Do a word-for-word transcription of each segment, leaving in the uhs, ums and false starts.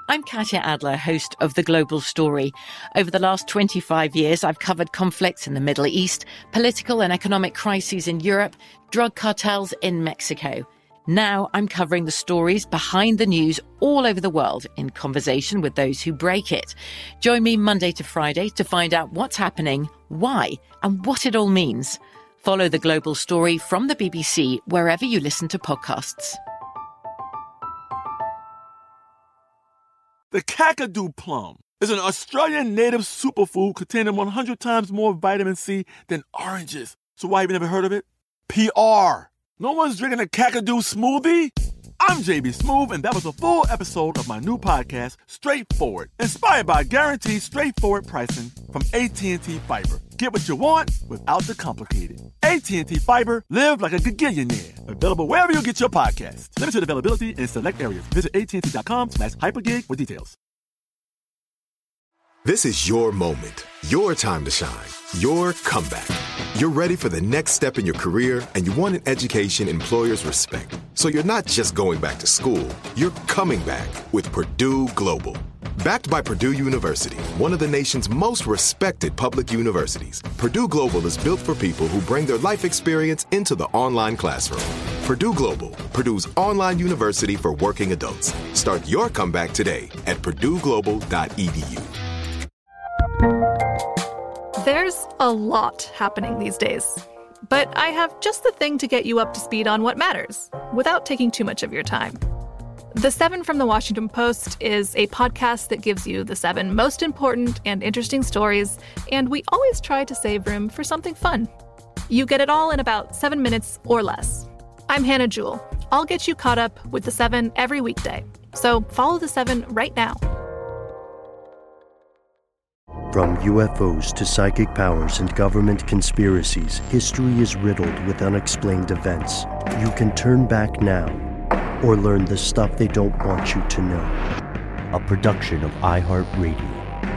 I'm Katya Adler, host of The Global Story. Over the last twenty-five years, I've covered conflicts in the Middle East, political and economic crises in Europe, drug cartels in Mexico. Now I'm covering the stories behind the news all over the world in conversation with those who break it. Join me Monday to Friday to find out what's happening, why, and what it all means. Follow The Global Story from the B B C wherever you listen to podcasts. The Kakadu plum is an Australian native superfood containing one hundred times more vitamin C than oranges. So why have you never heard of it? P R. No one's drinking a Kakadu smoothie? I'm J B Smoove, and that was a full episode of my new podcast, Straightforward, inspired by guaranteed straightforward pricing from A T and T Fiber. Get what you want without the complicated. A T and T Fiber, live like a gigillionaire. Available wherever you get your podcasts. Limited availability in select areas. Visit AT&T.com slash hypergig for details. This is your moment, your time to shine, your comeback. You're ready for the next step in your career, and you want an education employers respect. So you're not just going back to school, you're coming back with Purdue Global. Backed by Purdue University, one of the nation's most respected public universities, Purdue Global is built for people who bring their life experience into the online classroom. Purdue Global, Purdue's online university for working adults. Start your comeback today at purdue global dot e d u. There's a lot happening these days, but I have just the thing to get you up to speed on what matters without taking too much of your time. The Seven from the Washington Post is a podcast that gives you the seven most important and interesting stories, and we always try to save room for something fun. You get it all in about seven minutes or less. I'm Hannah Jewell. I'll get you caught up with the Seven every weekday. So follow the Seven right now. From U F Os to psychic powers and government conspiracies, history is riddled with unexplained events. You can turn back now or learn the stuff they don't want you to know. A production of iHeartRadio.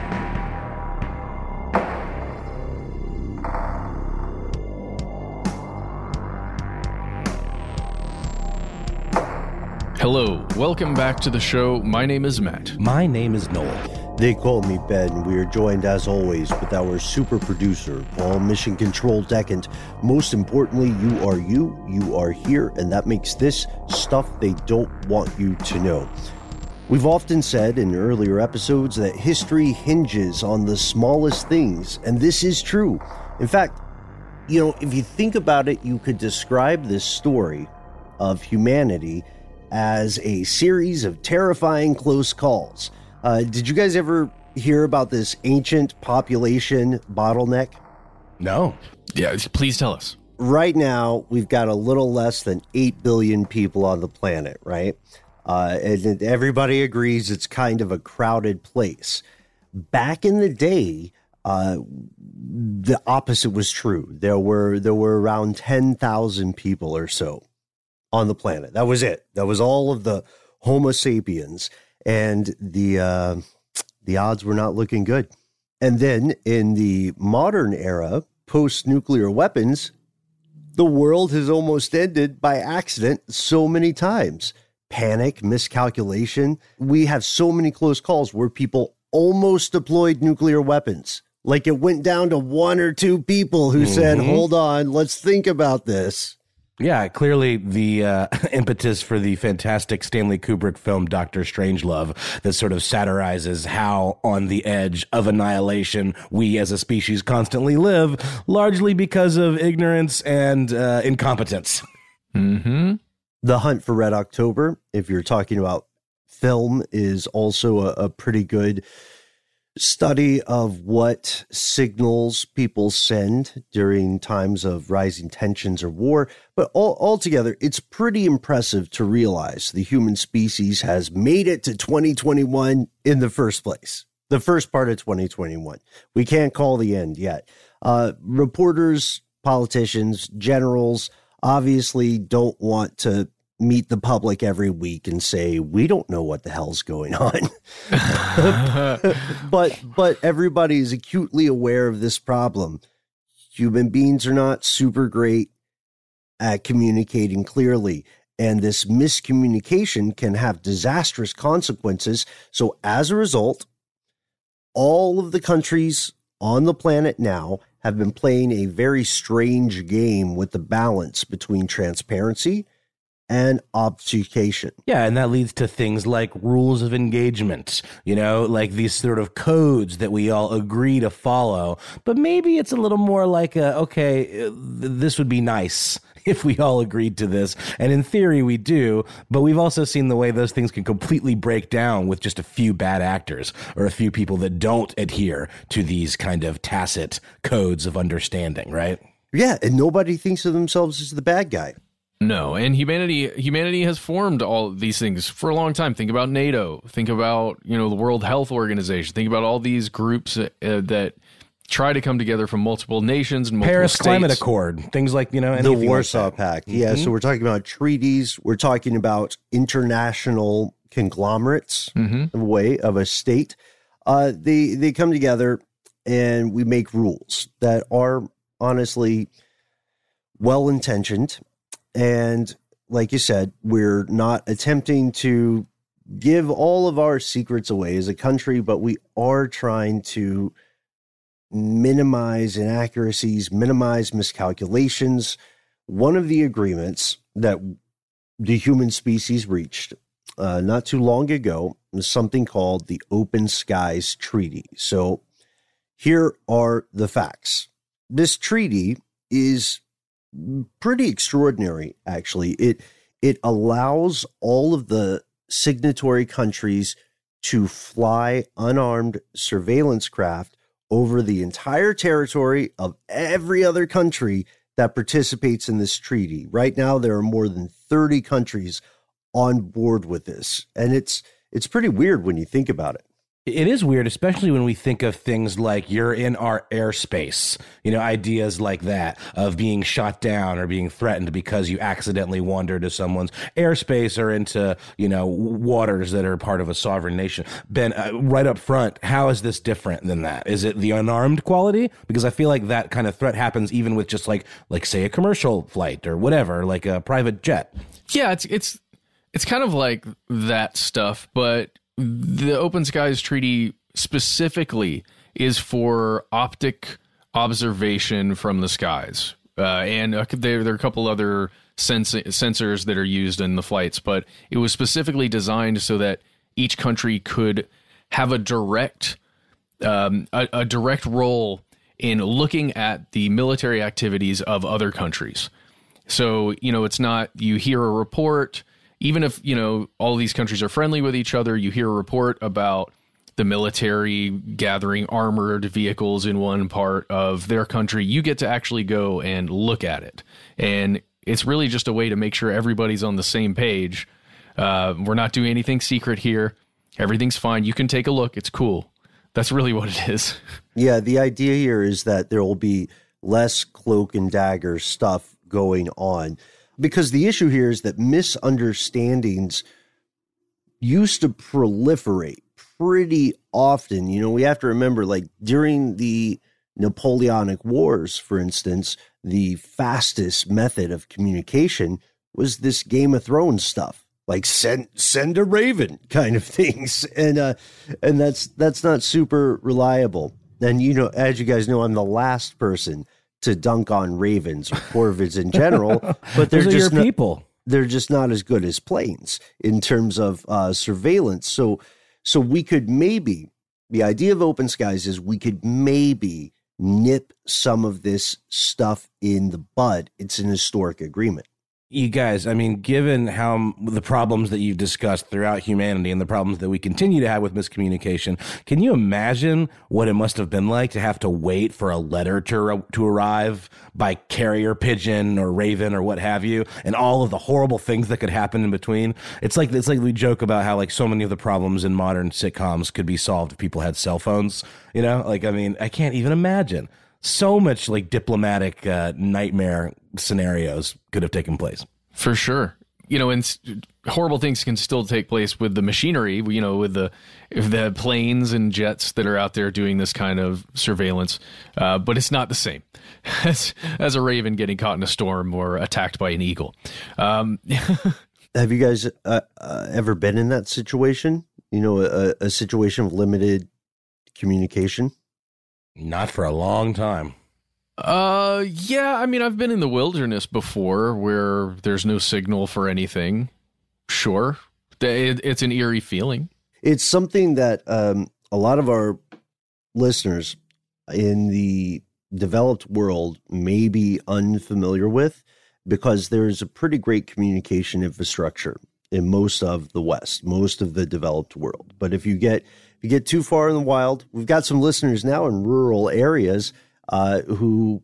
Hello, welcome back to the show. My name is Matt. My name is Noel. They call me Ben. We are joined, as always, with our super producer, Paul Mission Control Decant. Most importantly, you are you, you are here, and that makes this stuff they don't want you to know. We've often said in earlier episodes that history hinges on the smallest things, and this is true. In fact, you know, if you think about it, you could describe this story of humanity as a series of terrifying close calls. Uh, did you guys ever hear about this ancient population bottleneck? No. Yeah, please tell us. Right now, we've got a little less than eight billion people on the planet, right? Uh, and everybody agrees it's kind of a crowded place. Back in the day, uh, the opposite was true. There were there were around ten thousand people or so on the planet. That was it. That was all of the Homo sapiens. And the uh, the odds were not looking good. And then in the modern era, post-nuclear weapons, the world has almost ended by accident so many times. Panic, miscalculation. We have so many close calls where people almost deployed nuclear weapons. Like it went down to one or two people who mm-hmm. said, hold on, let's think about this. Yeah, clearly the uh, impetus for the fantastic Stanley Kubrick film Doctor Strangelove that sort of satirizes how on the edge of annihilation we as a species constantly live, largely because of ignorance and uh, incompetence. Mm-hmm. The Hunt for Red October, if you're talking about film, is also a, a pretty good study of what signals people send during times of rising tensions or war. But all, altogether, it's pretty impressive to realize the human species has made it to twenty twenty-one in the first place. The first part of twenty twenty-one. We can't call the end yet. Uh, reporters, politicians, generals obviously don't want to meet the public every week and say, we don't know what the hell's going on. but but everybody is acutely aware of this problem. Human beings are not super great at communicating clearly. And this miscommunication can have disastrous consequences. So as a result, all of the countries on the planet now have been playing a very strange game with the balance between transparency and obfuscation. Yeah, and that leads to things like rules of engagement, you know, like these sort of codes that we all agree to follow. But maybe it's a little more like, a, okay, this would be nice if we all agreed to this. And in theory, we do. But we've also seen the way those things can completely break down with just a few bad actors or a few people that don't adhere to these kind of tacit codes of understanding, right? Yeah, and nobody thinks of themselves as the bad guy. No, and humanity humanity has formed all these things for a long time. Think about NATO. Think about, you know, the World Health Organization. Think about all these groups uh, that try to come together from multiple nations and multiple Paris states. Climate Accord, things like, you know, The Warsaw like Pact. Yeah, mm-hmm. So we're talking about treaties. We're talking about international conglomerates, mm-hmm. in a way of a state. Uh, they they come together and we make rules that are honestly well-intentioned. And like you said, we're not attempting to give all of our secrets away as a country, but we are trying to minimize inaccuracies, minimize miscalculations. One of the agreements that the human species reached uh, not too long ago was something called the Open Skies Treaty. So here are the facts. This treaty is pretty extraordinary, actually. It it allows all of the signatory countries to fly unarmed surveillance craft over the entire territory of every other country that participates in this treaty. Right now, there are more than thirty countries on board with this, and it's it's pretty weird when you think about it. It is weird, especially when we think of things like you're in our airspace, you know, ideas like that of being shot down or being threatened because you accidentally wander to someone's airspace or into, you know, waters that are part of a sovereign nation. Ben, uh, right up front, how is this different than that? Is it the unarmed quality? Because I feel like that kind of threat happens even with just like, like say a commercial flight or whatever, like a private jet. Yeah, it's it's it's kind of like that stuff, but the Open Skies Treaty specifically is for optic observation from the skies. Uh, and uh, there, there are a couple other sens- sensors that are used in the flights, but it was specifically designed so that each country could have a direct, um, a, a direct role in looking at the military activities of other countries. So, you know, it's not you hear a report. Even if, you know, all these countries are friendly with each other, you hear a report about the military gathering armored vehicles in one part of their country, you get to actually go and look at it. And it's really just a way to make sure everybody's on the same page. Uh, we're not doing anything secret here. Everything's fine. You can take a look. It's cool. That's really what it is. Yeah, the idea here is that there will be less cloak and dagger stuff going on. Because the issue here is that misunderstandings used to proliferate pretty often. You know, we have to remember, like, during the Napoleonic Wars, for instance, the fastest method of communication was this Game of Thrones stuff, like send send a raven kind of things. And uh, and that's that's not super reliable. And, you know, as you guys know, I'm the last person to dunk on ravens or corvids in general, but they're Those just are your not, people. They're just not as good as planes in terms of uh, surveillance. So, so we could maybe, the idea of Open Skies is we could maybe nip some of this stuff in the bud. It's an historic agreement. You guys, I mean, given how the problems that you've discussed throughout humanity and the problems that we continue to have with miscommunication, can you imagine what it must have been like to have to wait for a letter to to arrive by carrier pigeon or raven or what have you, and all of the horrible things that could happen in between? It's like it's like we joke about how like so many of the problems in modern sitcoms could be solved if people had cell phones. You know, like I mean, I can't even imagine. So much like diplomatic uh, nightmare scenarios could have taken place. For sure. You know, and horrible things can still take place with the machinery, you know, with the the planes and jets that are out there doing this kind of surveillance. Uh, but it's not the same as, as a raven getting caught in a storm or attacked by an eagle. Um, Have you guys uh, uh, ever been in that situation? You know, a, a situation of limited communication? Not for a long time. Uh, yeah, I mean, I've been in the wilderness before where there's no signal for anything. Sure. It, it's an eerie feeling. It's something that um, a lot of our listeners in the developed world may be unfamiliar with, because there's a pretty great communication infrastructure in most of the West, most of the developed world. But if you get if you get too far in the wild, we've got some listeners now in rural areas uh, who,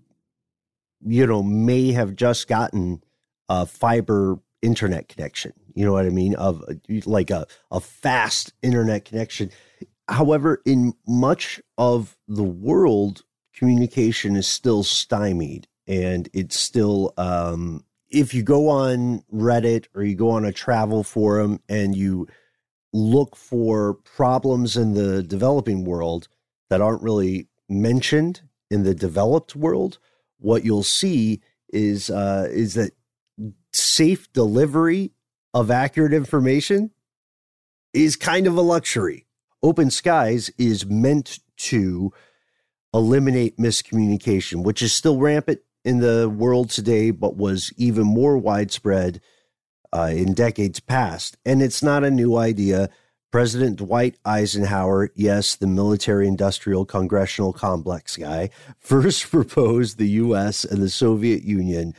you know, may have just gotten a fiber internet connection. You know what I mean? Of like a, a fast internet connection. However, in much of the world, communication is still stymied, and it's still, um, if you go on Reddit or you go on a travel forum and you look for problems in the developing world that aren't really mentioned in the developed world, what you'll see is uh, is that safe delivery of accurate information is kind of a luxury. Open Skies is meant to eliminate miscommunication, which is still rampant in the world today, but was even more widespread uh, in decades past. And it's not a new idea. President Dwight Eisenhower, yes, the military-industrial congressional complex guy, first proposed the U S and the Soviet Union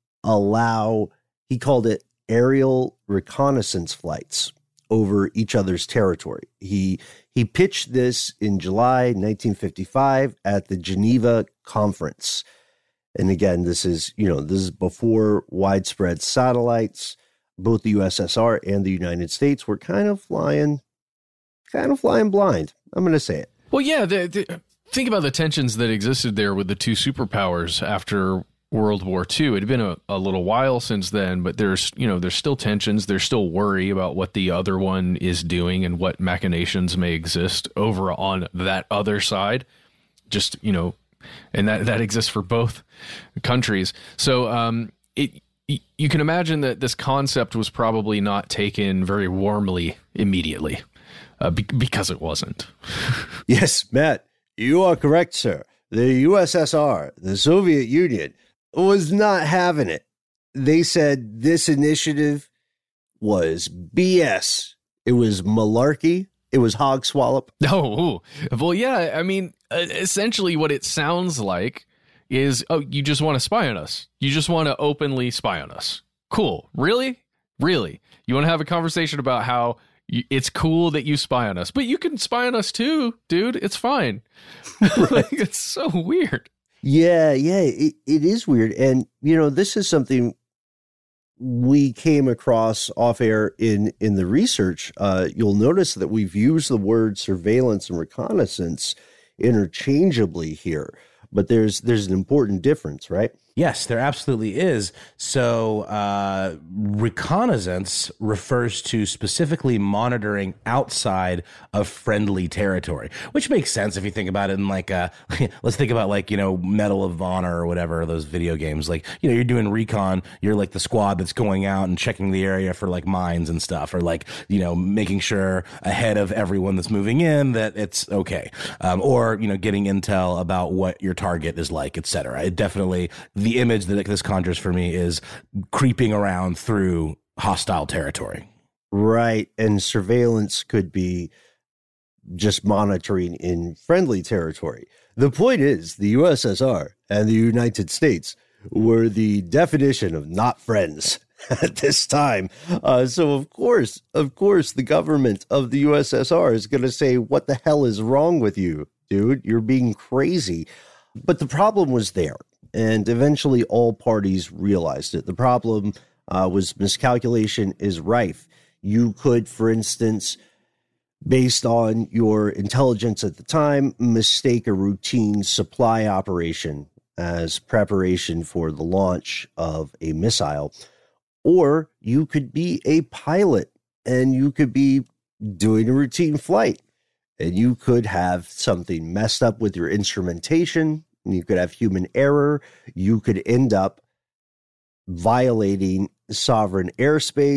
allow, he called it aerial reconnaissance flights over each other's territory. He he pitched this in July nineteen fifty-five at the Geneva Conference. And again, this is, you know, this is before widespread satellites. Both the U S S R and the United States were kind of flying, kind of flying blind. I'm going to say it. Well, yeah, the, the, think about the tensions that existed there with the two superpowers after World War Two. It had been a, a little while since then, but there's, you know, there's still tensions. There's still worry about what the other one is doing and what machinations may exist over on that other side. Just, you know, and that, that exists for both countries. So um, it you can imagine that this concept was probably not taken very warmly immediately uh, be- because it wasn't. Yes, Matt, you are correct, sir. The U S S R, the Soviet Union, was not having it. They said this initiative was B S. It was malarkey. It was hog swallop. Oh, well, yeah. I mean, essentially what it sounds like is, oh, you just want to spy on us. You just want to openly spy on us. Cool. Really? Really? You want to have a conversation about how you, it's cool that you spy on us, but you can spy on us too, dude. It's fine. Like, it's so weird. Yeah, yeah, it, it is weird. And, you know, this is something we came across off air in, in the research. Uh, you'll notice that we've used the word surveillance and reconnaissance interchangeably here, but there's there's an important difference, right? Yes, there absolutely is. So uh, reconnaissance refers to specifically monitoring outside of friendly territory, which makes sense if you think about it in like, a, let's think about like, you know, Medal of Honor or whatever, those video games. Like, you know, you're doing recon, you're like the squad that's going out and checking the area for like mines and stuff, or like, you know, making sure ahead of everyone that's moving in that it's okay. Um, or, you know, getting intel about what your target is like, et cetera. It definitely... The image that this conjures for me is creeping around through hostile territory. Right. And surveillance could be just monitoring in friendly territory. The point is, the U S S R and the United States were the definition of not friends at this time. Uh, so, of course, of course, the government of the U S S R is going to say, what the hell is wrong with you, dude? You're being crazy. But the problem was there. And eventually all parties realized it. The problem uh, was miscalculation is rife. You could, for instance, based on your intelligence at the time, mistake a routine supply operation as preparation for the launch of a missile. Or you could be a pilot and you could be doing a routine flight and you could have something messed up with your instrumentation. You could have human error. You could end up violating sovereign airspace,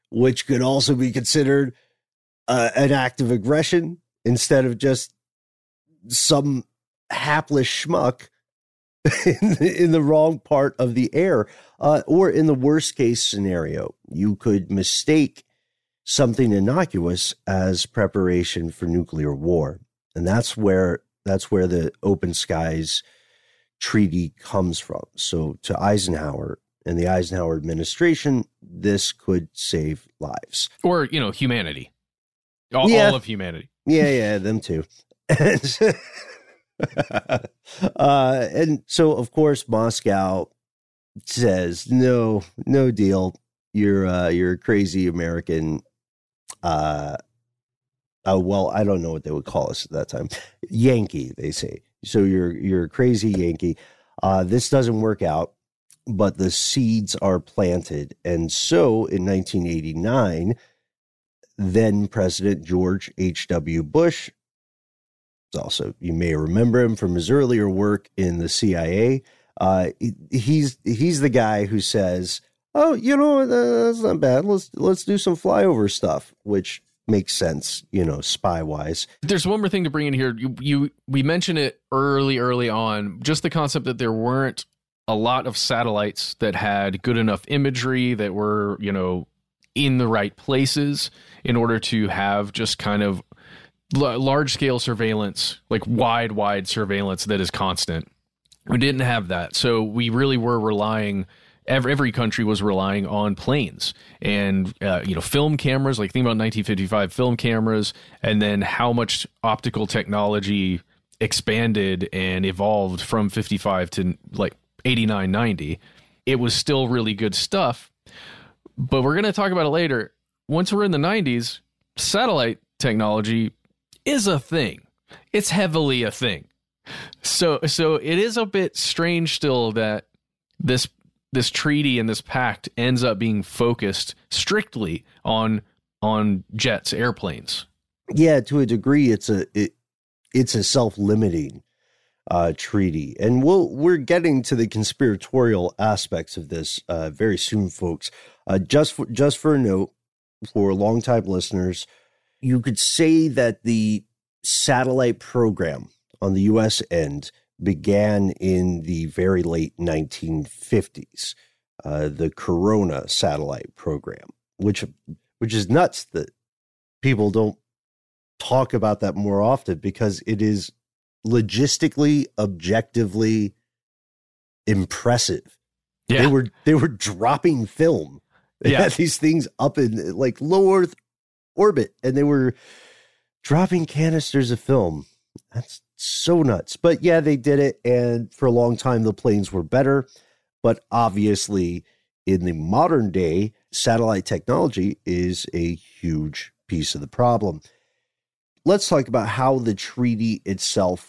which could also be considered uh, an act of aggression instead of just some hapless schmuck in the, in the wrong part of the air. Uh, or in the worst case scenario, you could mistake something innocuous as preparation for nuclear war. And that's where that's where the Open Skies Treaty comes from. So to Eisenhower and the Eisenhower administration, this could save lives. Or, you know, humanity. All, yeah. all of humanity. Yeah, yeah, them too. And, uh, and so, of course, Moscow says, no, no deal. You're, uh, you're a crazy American. Uh, uh, well, I don't know what they would call us at that time. Yankee, they say. So you're, you're a crazy Yankee. Uh, this doesn't work out, but the seeds are planted. And so in nineteen eighty-nine, then President George H W. Bush, also, you may remember him from his earlier work in the C I A. Uh, he's he's the guy who says, "Oh, you know, that's not bad. Let's let's do some flyover stuff," which makes sense, you know, spy wise. There's one more thing to bring in here. You, you we mentioned it early, early on. Just the concept that there weren't a lot of satellites that had good enough imagery that were, you know, in the right places in order to have just kind of l- large scale surveillance, like wide, wide surveillance that is constant. We didn't have that. So we really were relying, every, every country was relying on planes and, uh, you know, film cameras, like think about nineteen fifty-five film cameras, and then how much optical technology expanded and evolved from fifty-five to like eighty-nine, ninety. It was still really good stuff. But we're going to talk about it later. Once we're in the nineties, satellite technology is a thing. It's heavily a thing. So so it is a bit strange still that this this treaty and this pact ends up being focused strictly on on jets, airplanes. Yeah, to a degree, it's a it, it's a self-limiting uh, treaty, and we'll we're getting to the conspiratorial aspects of this uh, very soon, folks. Uh, just for, just for a note, for longtime listeners, you could say that the satellite program on the U S end began in the very late nineteen fifties, uh, the Corona satellite program, which which is nuts that people don't talk about that more often because it is logistically, objectively impressive. Yeah. They were they were dropping film. They Yeah. had these things up in like low Earth orbit, and they were dropping canisters of film. That's so nuts. But yeah, they did it. And for a long time, the planes were better. But obviously, in the modern day, satellite technology is a huge piece of the problem. Let's talk about how the treaty itself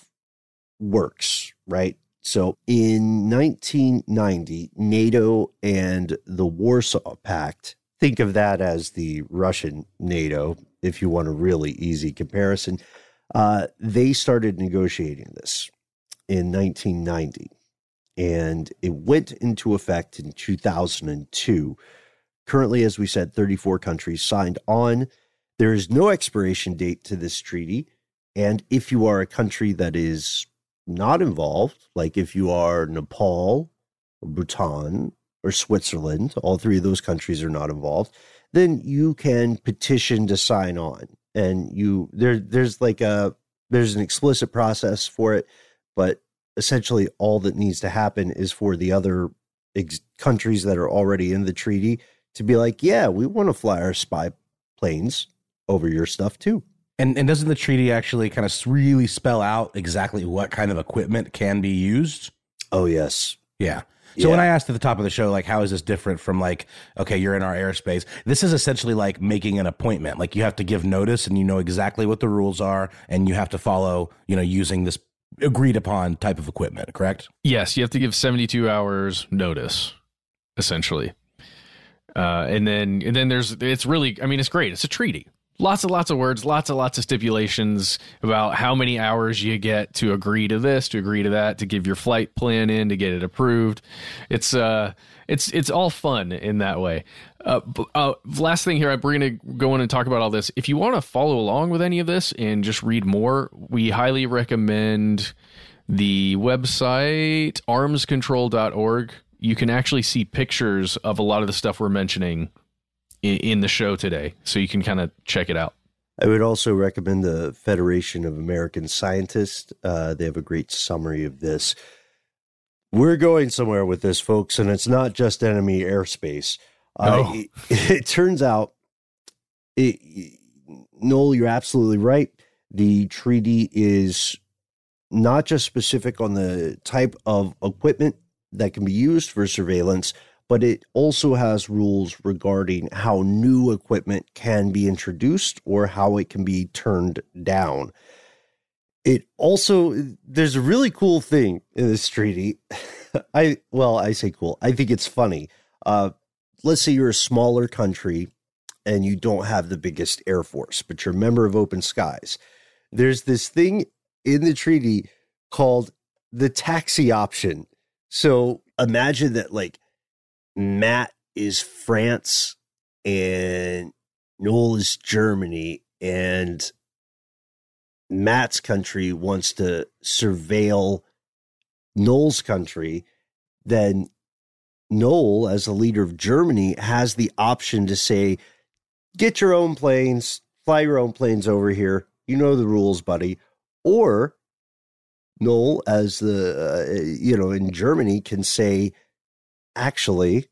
works, right? So in nineteen ninety, NATO and the Warsaw Pact, think of that as the Russian NATO, if you want a really easy comparison, uh, they started negotiating this in nineteen ninety, and it went into effect in two thousand two. Currently, as we said, thirty-four countries signed on. There is no expiration date to this treaty, and if you are a country that is not involved, like if you are Nepal or Bhutan or Switzerland, all three of those countries are not involved, then you can petition to sign on. And you there there's like a there's an explicit process for it, but essentially all that needs to happen is for the other ex- countries that are already in the treaty to be like, yeah, we want to fly our spy planes over your stuff too. And and doesn't the treaty actually kind of really spell out exactly what kind of equipment can be used? Oh, yes. Yeah. So Yeah. when I asked at the top of the show, like, how is this different from like, okay, you're in our airspace? This is essentially like making an appointment. Like you have to give notice and you know exactly what the rules are and you have to follow, you know, using this agreed upon type of equipment, correct? Yes, you have to give seventy-two hours notice, essentially. Uh, and then and then there's it's really, I mean, it's great. It's a treaty. Lots and lots of words, lots and lots of stipulations about how many hours you get to agree to this, to agree to that, to give your flight plan in, to get it approved. It's uh, it's it's all fun in that way. Uh, uh, last thing here, we're going to go in and talk about all this. If you want to follow along with any of this and just read more, we highly recommend the website arms control dot org. You can actually see pictures of a lot of the stuff we're mentioning in, in the show today, so you can kind of check it out. I would also recommend the Federation of American Scientists. Uh, they have a great summary of this. We're going somewhere with this, folks, and it's not just enemy airspace. Uh, oh. it, it turns out, it, Noel, you're absolutely right. The treaty is not just specific on the type of equipment that can be used for surveillance, but it also has rules regarding how new equipment can be introduced or how it can be turned down. It also, there's a really cool thing in this treaty. I, well, I say cool. I think it's funny. Uh, let's say you're a smaller country and you don't have the biggest air force, but you're a member of Open Skies. There's this thing in the treaty called the taxi option. So imagine that, like, Matt is France and Noel is Germany, and Matt's country wants to surveil Noel's country. Then Noel, as the leader of Germany, has the option to say, get your own planes, fly your own planes over here. You know the rules, buddy. Or Noel, as the, uh, you know, in Germany, can say, actually,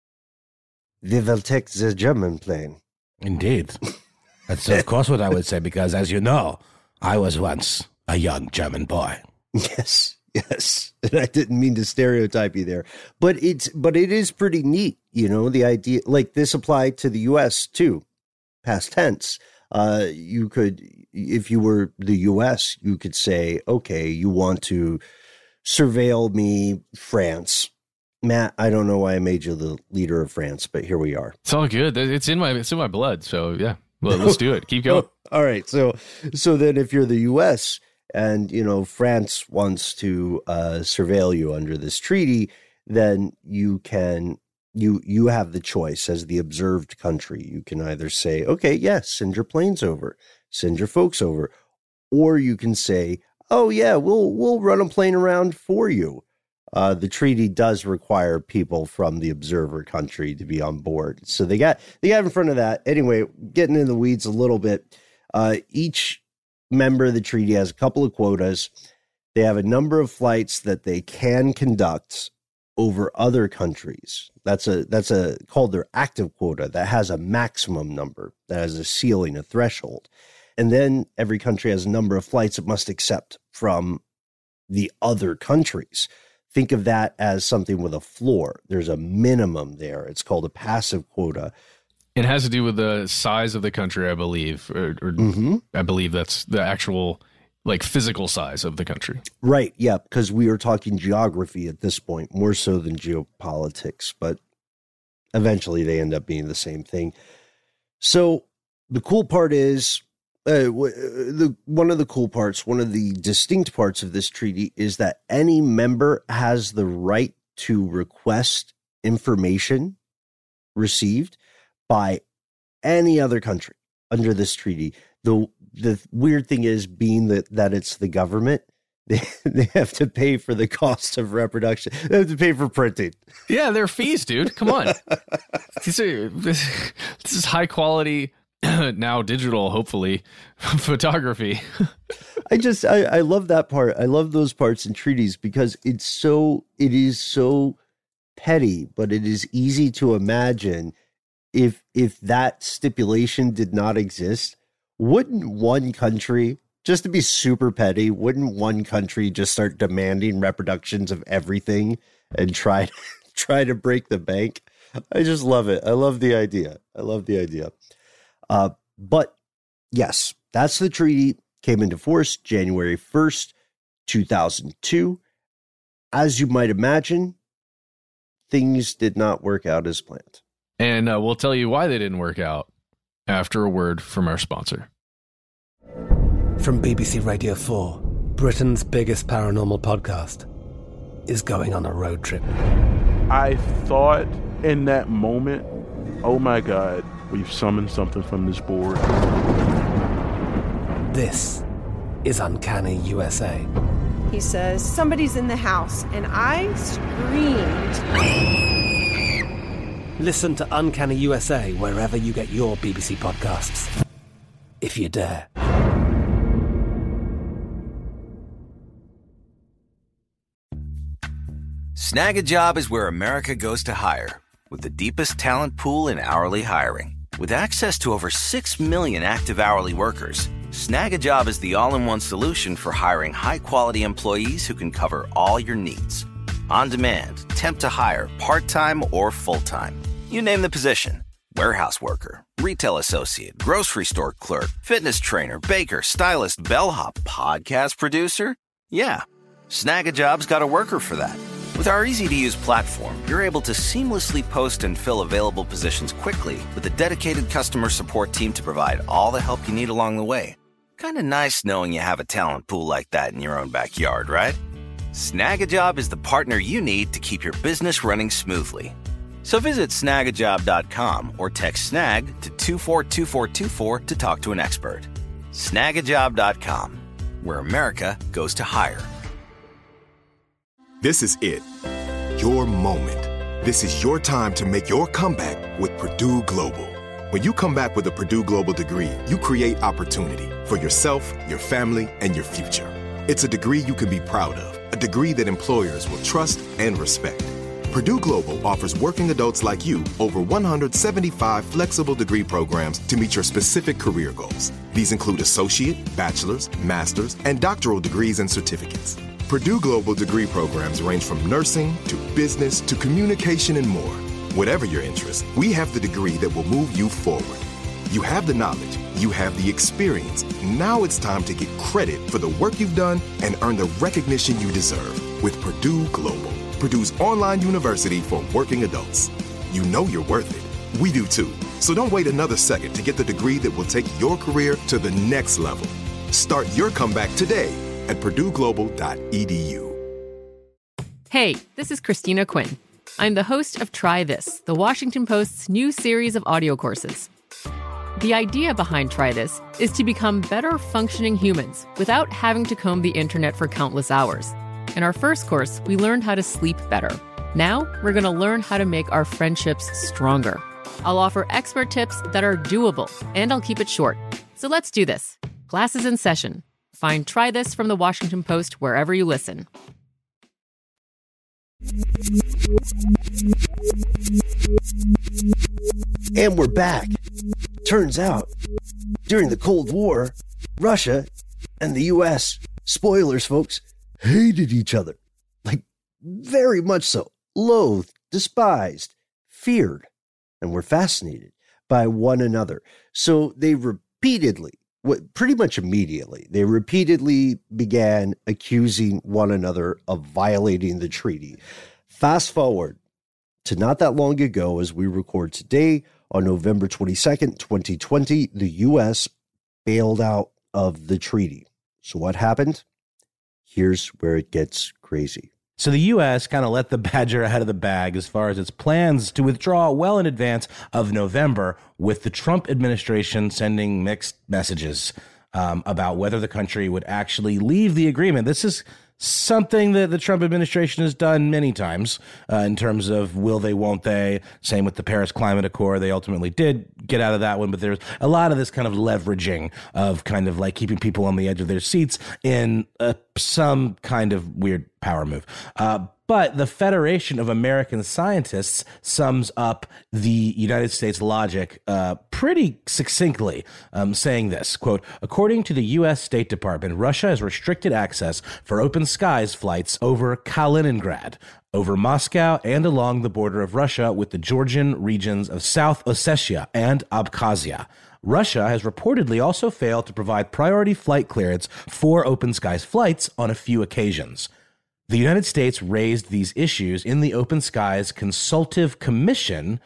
we will take the German plane. Indeed. That's, of course, what I would say, because, as you know, I was once a young German boy. Yes, yes. And I didn't mean to stereotype you there. But it's but it is pretty neat, you know, the idea, like this applied to the U S too, past tense. Uh, you could, if you were the U S, you could say, okay, you want to surveil me, France. Matt, I don't know why I made you the leader of France, but here we are. It's all good. It's in my it's in my blood. So yeah, well, let's do it. Keep going. All right. So so then if you're the U S and, you know, France wants to uh, surveil you under this treaty, then you can you you have the choice as the observed country. You can either say, okay, yes, send your planes over, send your folks over, or you can say, oh yeah, we'll we'll run a plane around for you. Uh, the treaty does require people from the observer country to be on board. So they got they got in front of that. Anyway, getting in the weeds a little bit, uh, each member of the treaty has a couple of quotas. They have a number of flights that they can conduct over other countries. That's a that's a called their active quota that has a maximum number, that has a ceiling, a threshold. And then every country has a number of flights it must accept from the other countries. Think of that as something with a floor. There's a minimum there. It's called a passive quota. It has to do with the size of the country, I believe, or, or Mm-hmm. I believe that's the actual, like, physical size of the country. Right, yeah, because we are talking geography at this point, more so than geopolitics, but eventually they end up being the same thing. So the cool part is, uh, w- the one of the cool parts, one of the distinct parts of this treaty is that any member has the right to request information received by any other country under this treaty. The the weird thing is, being that, that it's the government, they, they have to pay for the cost of reproduction. They have to pay for printing. Yeah, they're fees, dude. Come on. These are, this, this is high quality, now digital, hopefully, photography. I just, I, I love that part. I love those parts in treaties because it's so, it is so petty, but it is easy to imagine if, if that stipulation did not exist, wouldn't one country, just to be super petty, wouldn't one country just start demanding reproductions of everything and try, try to break the bank? I just love it. I love the idea. I love the idea. Uh, but yes, that's the treaty. Came into force January first, two thousand two. As you might imagine, things did not work out as planned. And uh, we'll tell you why they didn't work out after a word from our sponsor. From B B C Radio four, Britain's biggest paranormal podcast is going on a road trip. I thought in that moment, Oh my God, we've summoned something from this board. This is Uncanny U S A. He says, somebody's in the house, and I screamed. Listen to Uncanny U S A wherever you get your B B C podcasts, if you dare. Snag a Job is where America goes to hire, with the deepest talent pool in hourly hiring. With access to over six million active hourly workers, Snag a Job is the all-in-one solution for hiring high-quality employees who can cover all your needs. On demand, temp to hire, part-time or full-time. You name the position. Warehouse worker, retail associate, grocery store clerk, fitness trainer, baker, stylist, bellhop, podcast producer. Yeah, Snag a Job's got a worker for that. With our easy-to-use platform, you're able to seamlessly post and fill available positions quickly with a dedicated customer support team to provide all the help you need along the way. Kind of nice knowing you have a talent pool like that in your own backyard, right? Snag a Job is the partner you need to keep your business running smoothly. So visit snag a job dot com or text snag to two four two four two four to talk to an expert. snag a job dot com, where America goes to hire. This is it. Your moment. This is your time to make your comeback with Purdue Global. When you come back with a Purdue Global degree, you create opportunity for yourself, your family, and your future. It's a degree you can be proud of, a degree that employers will trust and respect. Purdue Global offers working adults like you over one hundred seventy-five flexible degree programs to meet your specific career goals. These include associate, bachelor's, master's, and doctoral degrees and certificates. Purdue Global degree programs range from nursing to business to communication and more. Whatever your interest, we have the degree that will move you forward. You have the knowledge, you have the experience. Now it's time to get credit for the work you've done and earn the recognition you deserve with Purdue Global, Purdue's online university for working adults. You know you're worth it. We do too. So don't wait another second to get the degree that will take your career to the next level. Start your comeback today at purdue global dot e d u. Hey, this is Christina Quinn. I'm the host of Try This, the Washington Post's new series of audio courses. The idea behind Try This is to become better functioning humans without having to comb the internet for countless hours. In our first course, we learned how to sleep better. Now, we're going to learn how to make our friendships stronger. I'll offer expert tips that are doable, and I'll keep it short. So let's do this. Class is in session. Find Try This from the Washington Post wherever you listen. And we're back. Turns out, during the Cold War, Russia and the U S, spoilers folks, hated each other. Like, very much so. Loathed, despised, feared, and were fascinated by one another. So they repeatedly, pretty much immediately, they repeatedly began accusing one another of violating the treaty. Fast forward to not that long ago, as we record today, on November twenty-second, twenty twenty, the U S bailed out of the treaty. So what happened? Here's where it gets crazy. So the U S kind of let the badger out of the bag as far as its plans to withdraw well in advance of November, with the Trump administration sending mixed messages um, about whether the country would actually leave the agreement. This is something that the Trump administration has done many times uh, in terms of will they, won't they. Same with the Paris Climate Accord. They ultimately did get out of that one, but there's a lot of this kind of leveraging of kind of like keeping people on the edge of their seats in uh, some kind of weird power move. Uh, But the Federation of American Scientists sums up the United States logic uh, pretty succinctly, um, saying this, quote, according to the U S State Department, Russia has restricted access for open skies flights over Kaliningrad, over Moscow, and along the border of Russia with the Georgian regions of South Ossetia and Abkhazia. Russia has reportedly also failed to provide priority flight clearance for open skies flights on a few occasions. The United States raised these issues in the Open Skies Consultative Commission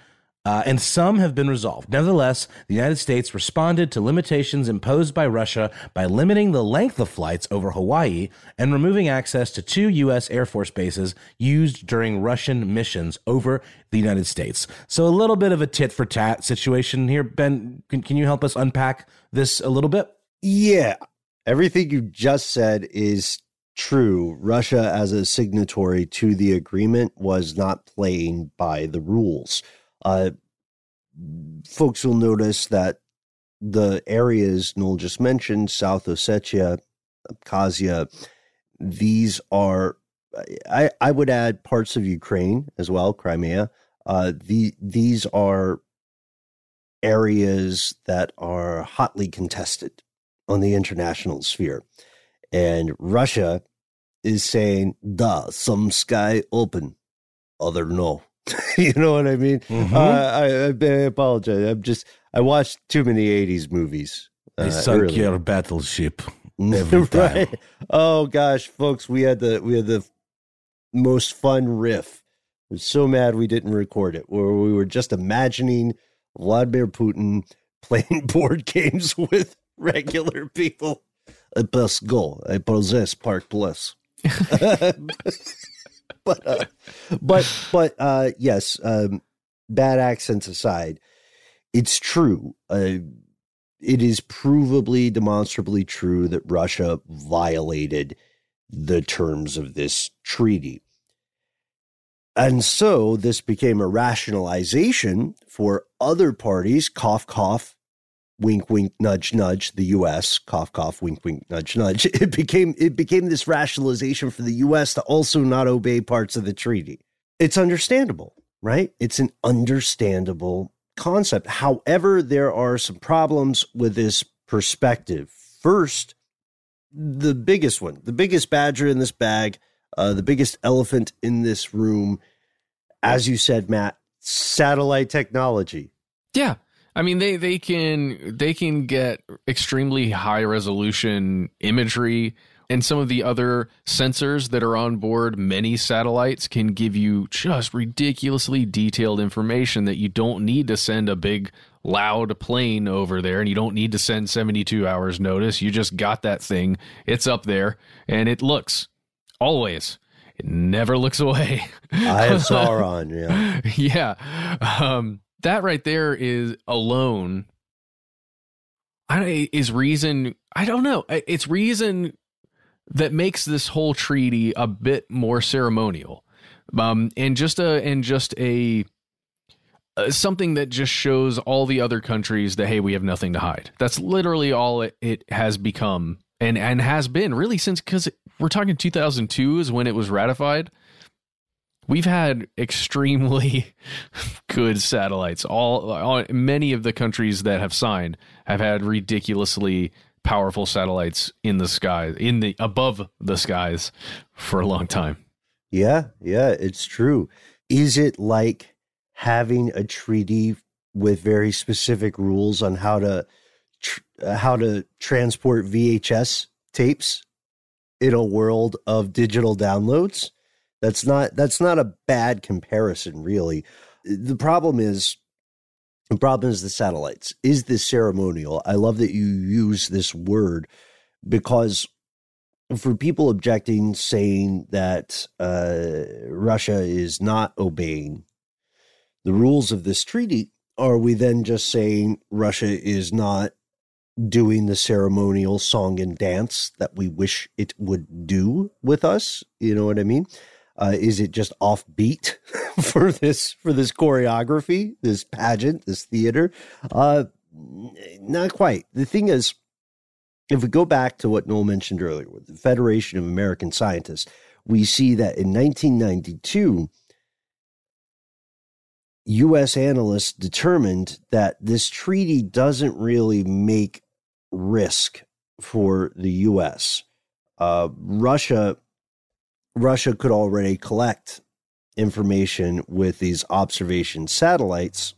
Uh, and some have been resolved. Nevertheless, the United States responded to limitations imposed by Russia by limiting the length of flights over Hawaii and removing access to two U S Air Force bases used during Russian missions over the United States. So a little bit of a tit-for-tat situation here. Ben, can, can you help us unpack this a little bit? Yeah. Everything you just said is true. Russia, as a signatory to the agreement, was not playing by the rules. Uh, folks will notice that the areas Noel just mentioned, South Ossetia, Abkhazia, these are, I, I would add parts of Ukraine as well, Crimea. Uh, the, these are areas that are hotly contested on the international sphere. And Russia is saying, duh, some sky open, other no. You know what I mean? Mm-hmm. uh, I, I apologize. I'm just, I watched too many eighties movies. Uh, they sunk early. your battleship every time. Right? Oh gosh, folks, we had the we had the most fun riff. I was so mad we didn't record it, where we were just imagining Vladimir Putin playing board games with regular people. I must go. I possess Park Plus. But, uh, but, but, uh, yes, um, bad accents aside, it's true. Uh, it is provably, demonstrably true that Russia violated the terms of this treaty. And so this became a rationalization for other parties, cough, cough, wink, wink, nudge, nudge, the U S, cough, cough, wink, wink, nudge, nudge. It became it became this rationalization for the U S to also not obey parts of the treaty. It's understandable, right? It's an understandable concept. However, there are some problems with this perspective. First, the biggest one, the biggest badger in this bag, uh, the biggest elephant in this room, as you said, Matt, satellite technology. Yeah. I mean, they, they can they can get extremely high resolution imagery, and some of the other sensors that are on board many satellites can give you just ridiculously detailed information that you don't need to send a big loud plane over there, and you don't need to send seventy-two hours notice. You just got that thing. It's up there, and it looks always. It never looks away. I have Sauron, yeah. Yeah. Um, that right there is alone I, is reason. I don't know. It's reason that makes this whole treaty a bit more ceremonial, um, and just a and just a uh, something that just shows all the other countries that, hey, we have nothing to hide. That's literally all it, it has become, and and has been really since, because we're talking two thousand two is when it was ratified. We've had extremely good satellites. All, all many of the countries that have signed have had ridiculously powerful satellites in the sky, in the above the skies for a long time. Yeah, yeah, it's true. Is it like having a treaty with very specific rules on how to tr- how to transport V H S tapes in a world of digital downloads? That's not that's not a bad comparison, really. The problem is the problem is the satellites. Is this ceremonial? I love that you use this word, because for people objecting, saying that uh, Russia is not obeying the rules of this treaty, are we then just saying Russia is not doing the ceremonial song and dance that we wish it would do with us? You know what I mean? Uh, is it just offbeat for this for this choreography, this pageant, this theater? Uh, not quite. The thing is, if we go back to what Noel mentioned earlier with the Federation of American Scientists, we see that in nineteen ninety-two, U S analysts determined that this treaty doesn't really make risk for the U S. Uh, Russia... Russia could already collect information with these observation satellites,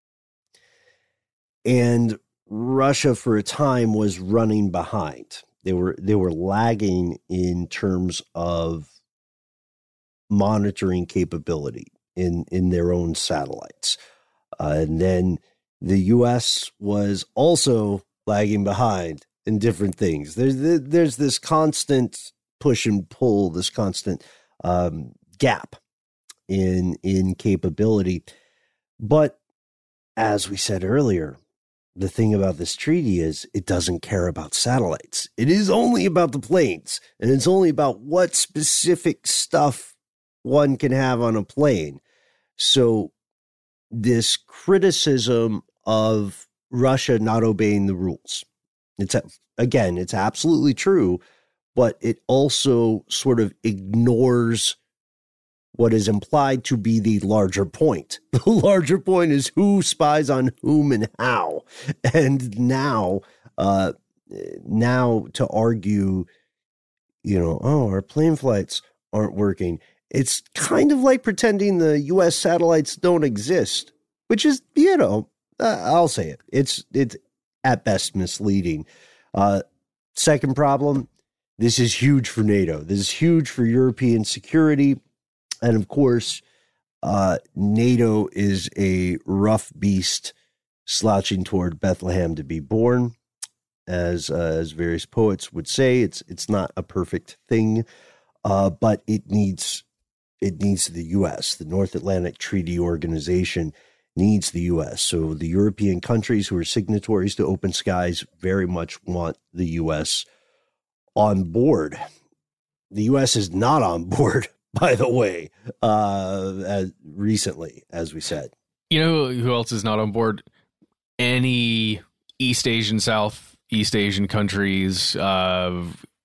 and Russia for a time was running behind. They were they were lagging in terms of monitoring capability in, in their own satellites. Uh, and then the U S was also lagging behind in different things. There's there's this constant push and pull, this constant um, gap in in capability. But as we said earlier, the thing about this treaty is it doesn't care about satellites. It is only about the planes, and it's only about what specific stuff one can have on a plane. So this criticism of Russia not obeying the rules, it's again, it's absolutely true, but it also sort of ignores what is implied to be the larger point. The larger point is who spies on whom and how. And now, uh, now to argue, you know, oh, our plane flights aren't working. It's kind of like pretending the U S satellites don't exist, which is, you know, uh, I'll say it. It's, it's at best misleading. Uh, second problem, this is huge for NATO. This is huge for European security. And of course, uh, NATO is a rough beast slouching toward Bethlehem to be born. As uh, as various poets would say, it's it's not a perfect thing, uh, but it needs it needs the U S. The North Atlantic Treaty Organization needs the U S. So the European countries who are signatories to Open Skies very much want the U S on board. The U S is not on board, by the way, uh, as recently, as we said. You know who else is not on board? Any East Asian, Southeast Asian countries, uh,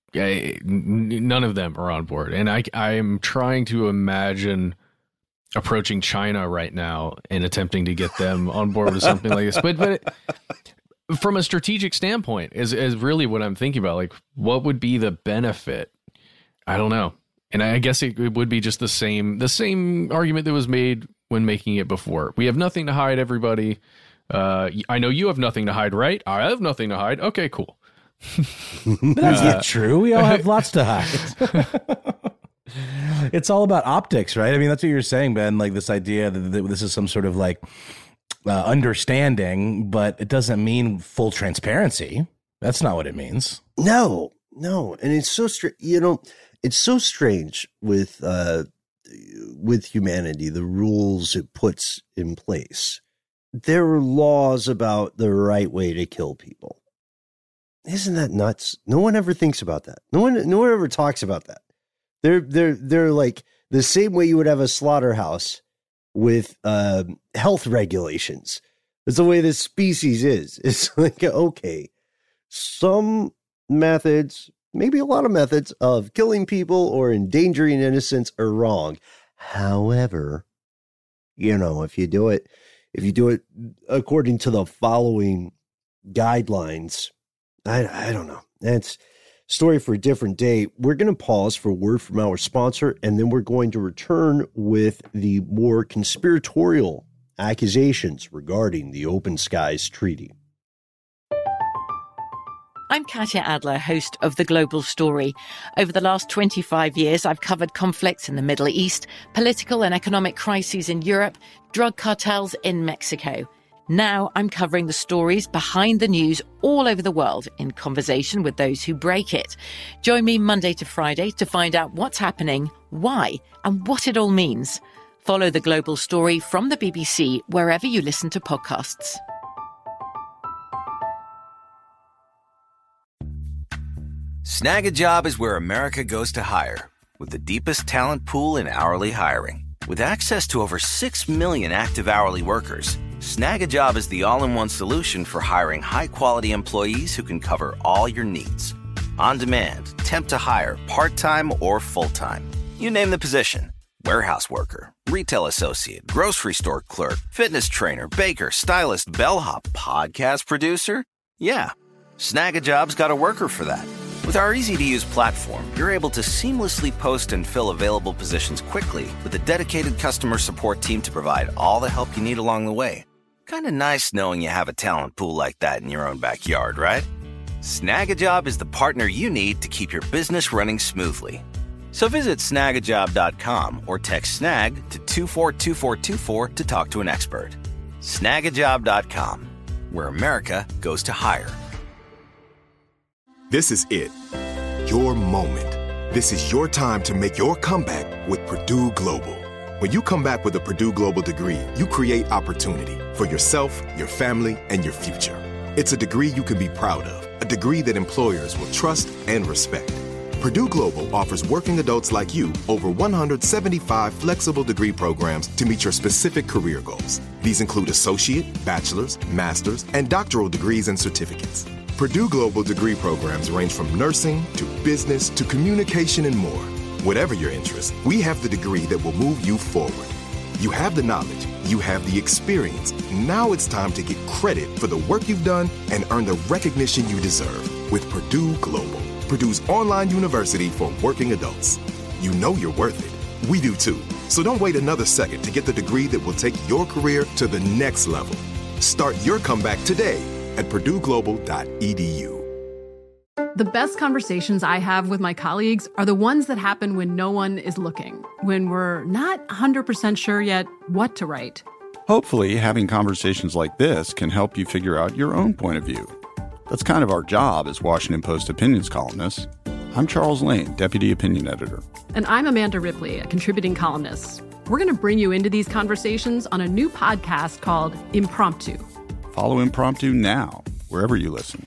none of them are on board. And I, I am trying to imagine approaching China right now and attempting to get them on board with something like this. But, but it, from a strategic standpoint, is, is really what I'm thinking about. Like, what would be the benefit? I don't know. And I guess it, it would be just the same the same argument that was made when making it before. We have nothing to hide, everybody. Uh, I know you have nothing to hide, right? I have nothing to hide. Okay, cool. That's uh, not true. We all have lots to hide. It's all about optics, right? I mean, that's what you're saying, Ben. Like this idea that this is some sort of like uh, understanding, but it doesn't mean full transparency. That's not what it means. No, no. And it's so strange, you know, it's so strange with uh, with humanity, the rules it puts in place. There are laws about the right way to kill people. Isn't that nuts? No one ever thinks about that. No one, no one ever talks about that. They're they're they're like the same way you would have a slaughterhouse with uh, health regulations. It's the way this species is. It's like, okay, some methods, maybe a lot of methods of killing people or endangering innocents are wrong. However, you know, if you do it, if you do it according to the following guidelines, I, I don't know. That's a story for a different day. We're going to pause for a word from our sponsor, and then we're going to return with the more conspiratorial accusations regarding the Open Skies Treaty. I'm Katya Adler, host of The Global Story. Over the last twenty-five years, I've covered conflicts in the Middle East, political and economic crises in Europe, drug cartels in Mexico. Now I'm covering the stories behind the news all over the world in conversation with those who break it. Join me Monday to Friday to find out what's happening, why, and what it all means. Follow The Global Story from the B B C wherever you listen to podcasts. Snag a Job is where America goes to hire, with the deepest talent pool in hourly hiring. With access to over six million active hourly workers, Snag a Job is the all-in-one solution for hiring high-quality employees who can cover all your needs. On demand, temp to hire, part-time or full-time. You name the position. Warehouse worker, retail associate, grocery store clerk, fitness trainer, baker, stylist, bellhop, podcast producer. Yeah, Snag a Job's got a worker for that. With our easy-to-use platform, you're able to seamlessly post and fill available positions quickly with a dedicated customer support team to provide all the help you need along the way. Kind of nice knowing you have a talent pool like that in your own backyard, right? Snag a Job is the partner you need to keep your business running smoothly. So visit snag a job dot com or text snag to two four two four two four to talk to an expert. snag a job dot com, where America goes to hire. This is it. Your moment. This is your time to make your comeback with Purdue Global. When you come back with a Purdue Global degree, you create opportunity for yourself, your family, and your future. It's a degree you can be proud of, a degree that employers will trust and respect. Purdue Global offers working adults like you over one hundred seventy-five flexible degree programs to meet your specific career goals. These include associate, bachelor's, master's, and doctoral degrees and certificates. Purdue Global degree programs range from nursing to business to communication and more. Whatever your interest, we have the degree that will move you forward. You have the knowledge, you have the experience. Now it's time to get credit for the work you've done and earn the recognition you deserve with Purdue Global, Purdue's online university for working adults. You know you're worth it. We do too. So don't wait another second to get the degree that will take your career to the next level. Start your comeback today at purdue global dot e d u. The best conversations I have with my colleagues are the ones that happen when no one is looking, when we're not one hundred percent sure yet what to write. Hopefully, having conversations like this can help you figure out your own point of view. That's kind of our job as Washington Post opinions columnists. I'm Charles Lane, Deputy Opinion Editor. And I'm Amanda Ripley, a contributing columnist. We're going to bring you into these conversations on a new podcast called Impromptu. Follow Impromptu now, wherever you listen.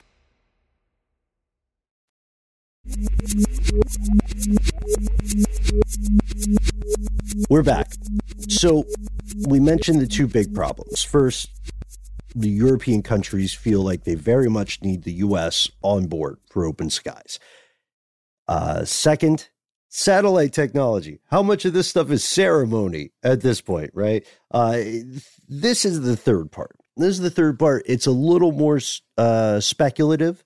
We're back. So we mentioned the two big problems. First, the European countries feel like they very much need the U S on board for open skies. Uh, second, satellite technology. How much of this stuff is ceremony at this point, right? Uh, this is the third part. This is the third part. It's a little more uh, speculative.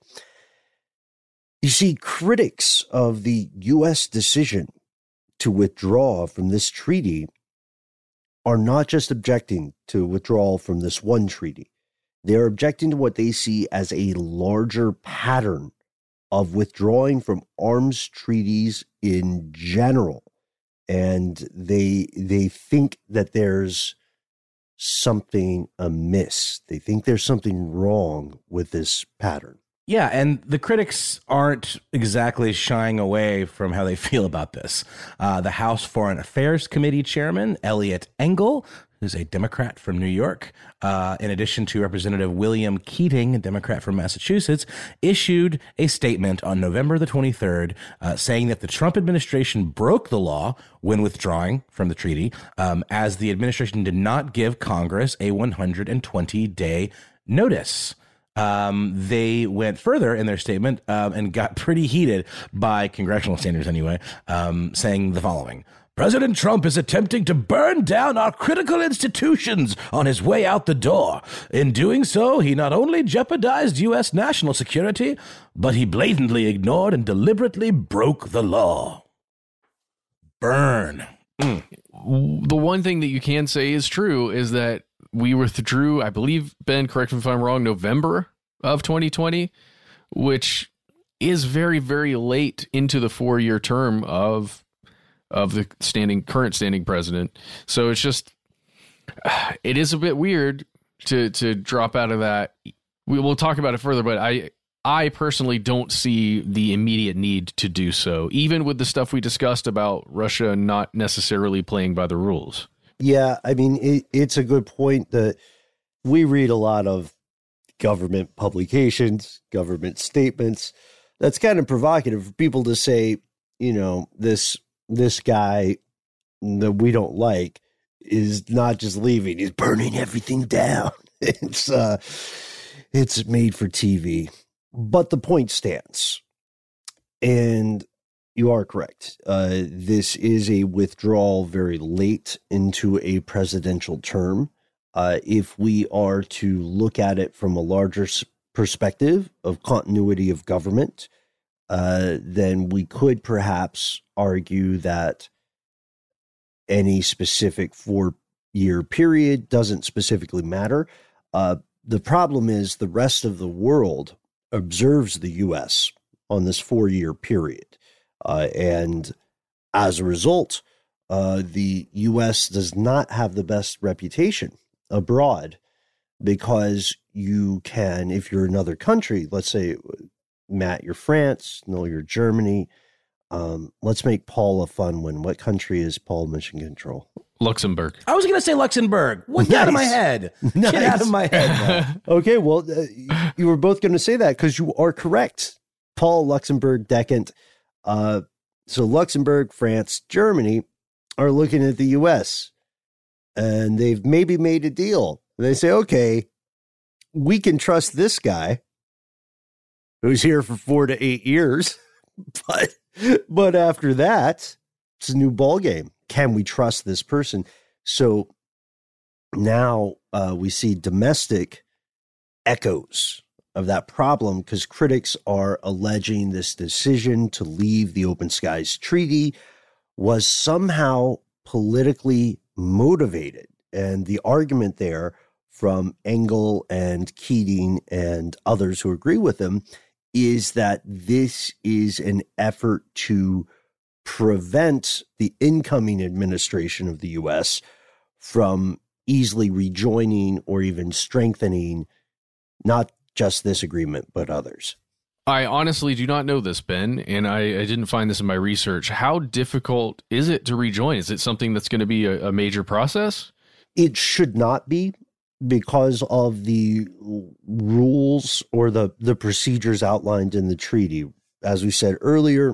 You see, critics of the U S decision to withdraw from this treaty are not just objecting to withdrawal from this one treaty. They're objecting to what they see as a larger pattern of withdrawing from arms treaties in general. And they they think that there's something amiss. They think there's something wrong with this pattern. Yeah, and the critics aren't exactly shying away from how they feel about this. Uh, the House Foreign Affairs Committee Chairman, Eliot Engel, who's a Democrat from New York, uh, in addition to Representative William Keating, a Democrat from Massachusetts, issued a statement on November the twenty-third uh, saying that the Trump administration broke the law when withdrawing from the treaty, um, as the administration did not give Congress a one hundred twenty day notice. Um, they went further in their statement um, and got pretty heated by congressional standards anyway, um, saying the following. President Trump is attempting to burn down our critical institutions on his way out the door. In doing so, he not only jeopardized U S national security, but he blatantly ignored and deliberately broke the law. Burn. Mm. The one thing that you can say is true is that we withdrew, I believe, Ben, correct me if I'm wrong, November of twenty twenty, which is very, very late into the four-year term of of the standing current standing president. So it's just, it is a bit weird to to drop out of that. We will talk about it further, but I I personally don't see the immediate need to do so, even with the stuff we discussed about Russia not necessarily playing by the rules. Yeah, I mean, it, it's a good point that we read a lot of government publications, government statements. That's kind of provocative for people to say, you know, this this guy that we don't like is not just leaving, he's burning everything down. It's uh, it's made for T V. But the point stands. And you are correct. Uh, this is a withdrawal very late into a presidential term. Uh, if we are to look at it from a larger perspective of continuity of government, uh, then we could perhaps argue that any specific four-year period doesn't specifically matter. Uh, the problem is the rest of the world observes the U S on this four-year period. Uh, and as a result, uh, the U S does not have the best reputation abroad because you can, if you're another country, let's say, Matt, you're France, no, you're Germany. Um, let's make Paul a fun one. What country is Paul mission control? Luxembourg. I was going to say Luxembourg. What? Get Nice. out of my head. Nice. Get out of my head. Okay, well, uh, you were both going to say that because you are correct. Paul, Luxembourg, Decant. Uh, so Luxembourg, France, Germany are looking at the U S and they've maybe made a deal. They say, okay, we can trust this guy who's here for four to eight years, but but after that, it's a new ball game. Can we trust this person? So now uh, we see domestic echoes of that problem because critics are alleging this decision to leave the Open Skies Treaty was somehow politically motivated. And the argument there from Engel and Keating and others who agree with him is that this is an effort to prevent the incoming administration of the U S from easily rejoining or even strengthening not just this agreement, but others. I honestly do not know this, Ben, and I, I didn't find this in my research. How difficult is it to rejoin? Is it something that's going to be a, a major process? It should not be, because of the rules or the, the procedures outlined in the treaty. As we said earlier,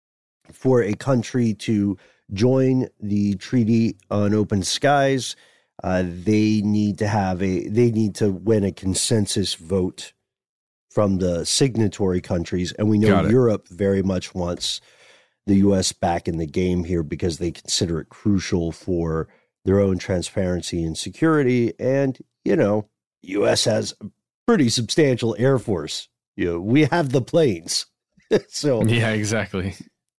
for a country to join the Treaty on Open Skies, uh, they need to have a they need to win a consensus vote from the signatory countries. And we know Europe very much wants the U S back in the game here because they consider it crucial for their own transparency and security. And, you know, U S has a pretty substantial Air Force. You know, we have the planes. So yeah, exactly.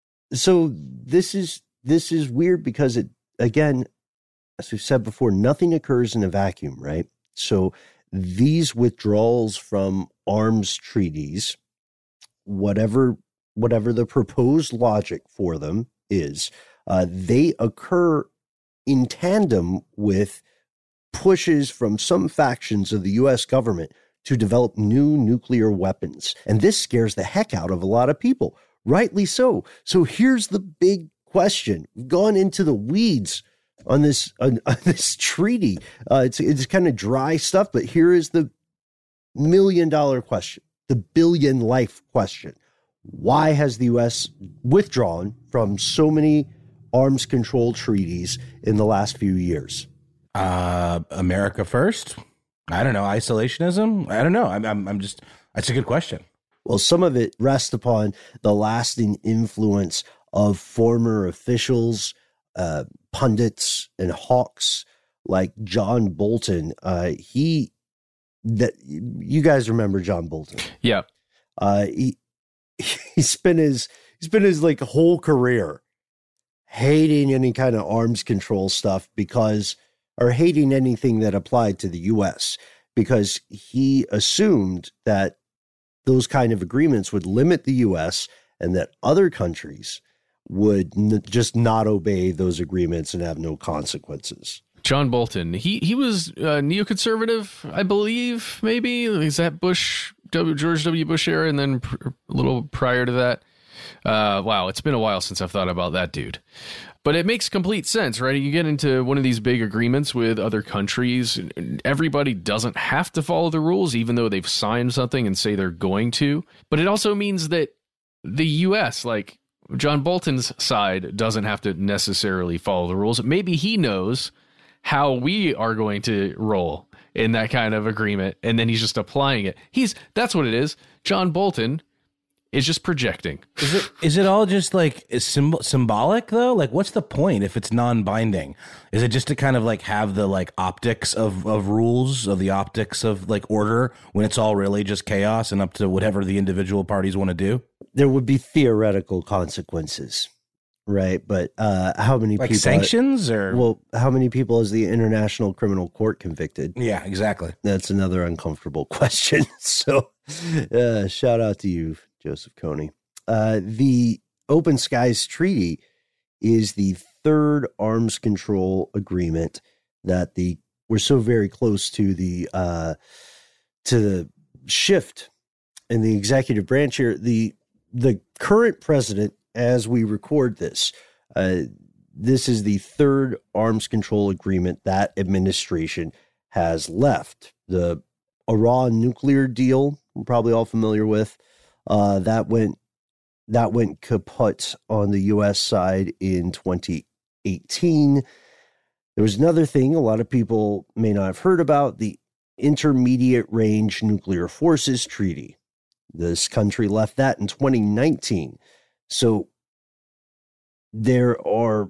So this is this is weird because it, again, as we've said before, nothing occurs in a vacuum, right? So these withdrawals from arms treaties, whatever whatever the proposed logic for them is, uh, they occur in tandem with pushes from some factions of the U S government to develop new nuclear weapons. And this scares the heck out of a lot of people, rightly so. So here's the big question. We've gone into the weeds on this on, on this treaty. Uh, it's it's kind of dry stuff, but here is the million dollar question, the billion life question. Why has the U S withdrawn from so many arms control treaties in the last few years? Uh, America first? I don't know. Isolationism? I don't know. I'm, I'm, I'm just, that's a good question. Well, some of it rests upon the lasting influence of former officials, uh, pundits and hawks like John Bolton. Uh, he, that you guys remember John Bolton? Yeah. Uh, he, he spent his, he spent his like whole career hating any kind of arms control stuff because, or hating anything that applied to the U S because he assumed that those kind of agreements would limit the U S and that other countries would n- just not obey those agreements and have no consequences. John Bolton, he he was uh, neoconservative, I believe, maybe. Is that Bush, W, George W. Bush era, and then pr- a little prior to that? Uh, wow, it's been a while since I've thought about that dude. But it makes complete sense, right? You get into one of these big agreements with other countries. Everybody doesn't have to follow the rules, even though they've signed something and say they're going to. But it also means that the U S, like John Bolton's side, doesn't have to necessarily follow the rules. Maybe he knows how we are going to roll in that kind of agreement, and then he's just applying it. He's that's what it is. John Bolton is just projecting. Is it is it all just like is symbol, symbolic though? Like, what's the point if it's non-binding? Is it just to kind of like have the like optics of, of rules, of the optics of like order, when it's all really just chaos and up to whatever the individual parties want to do? There would be theoretical consequences, right? But uh, how many like people sanctions or well, how many people has the International Criminal Court convicted? Yeah, exactly. That's another uncomfortable question. So, uh, shout out to you, Joseph Kony. Uh, the Open Skies Treaty is the third arms control agreement that the we're so very close to the uh, to the shift in the executive branch here. The the current president, as we record this, uh, this is the third arms control agreement that administration has left. The Iran nuclear deal, we're probably all familiar with, uh, that went that went kaput on the U S side in twenty eighteen. There was another thing a lot of people may not have heard about, the Intermediate Range Nuclear Forces Treaty. This country left that in twenty nineteen. So there are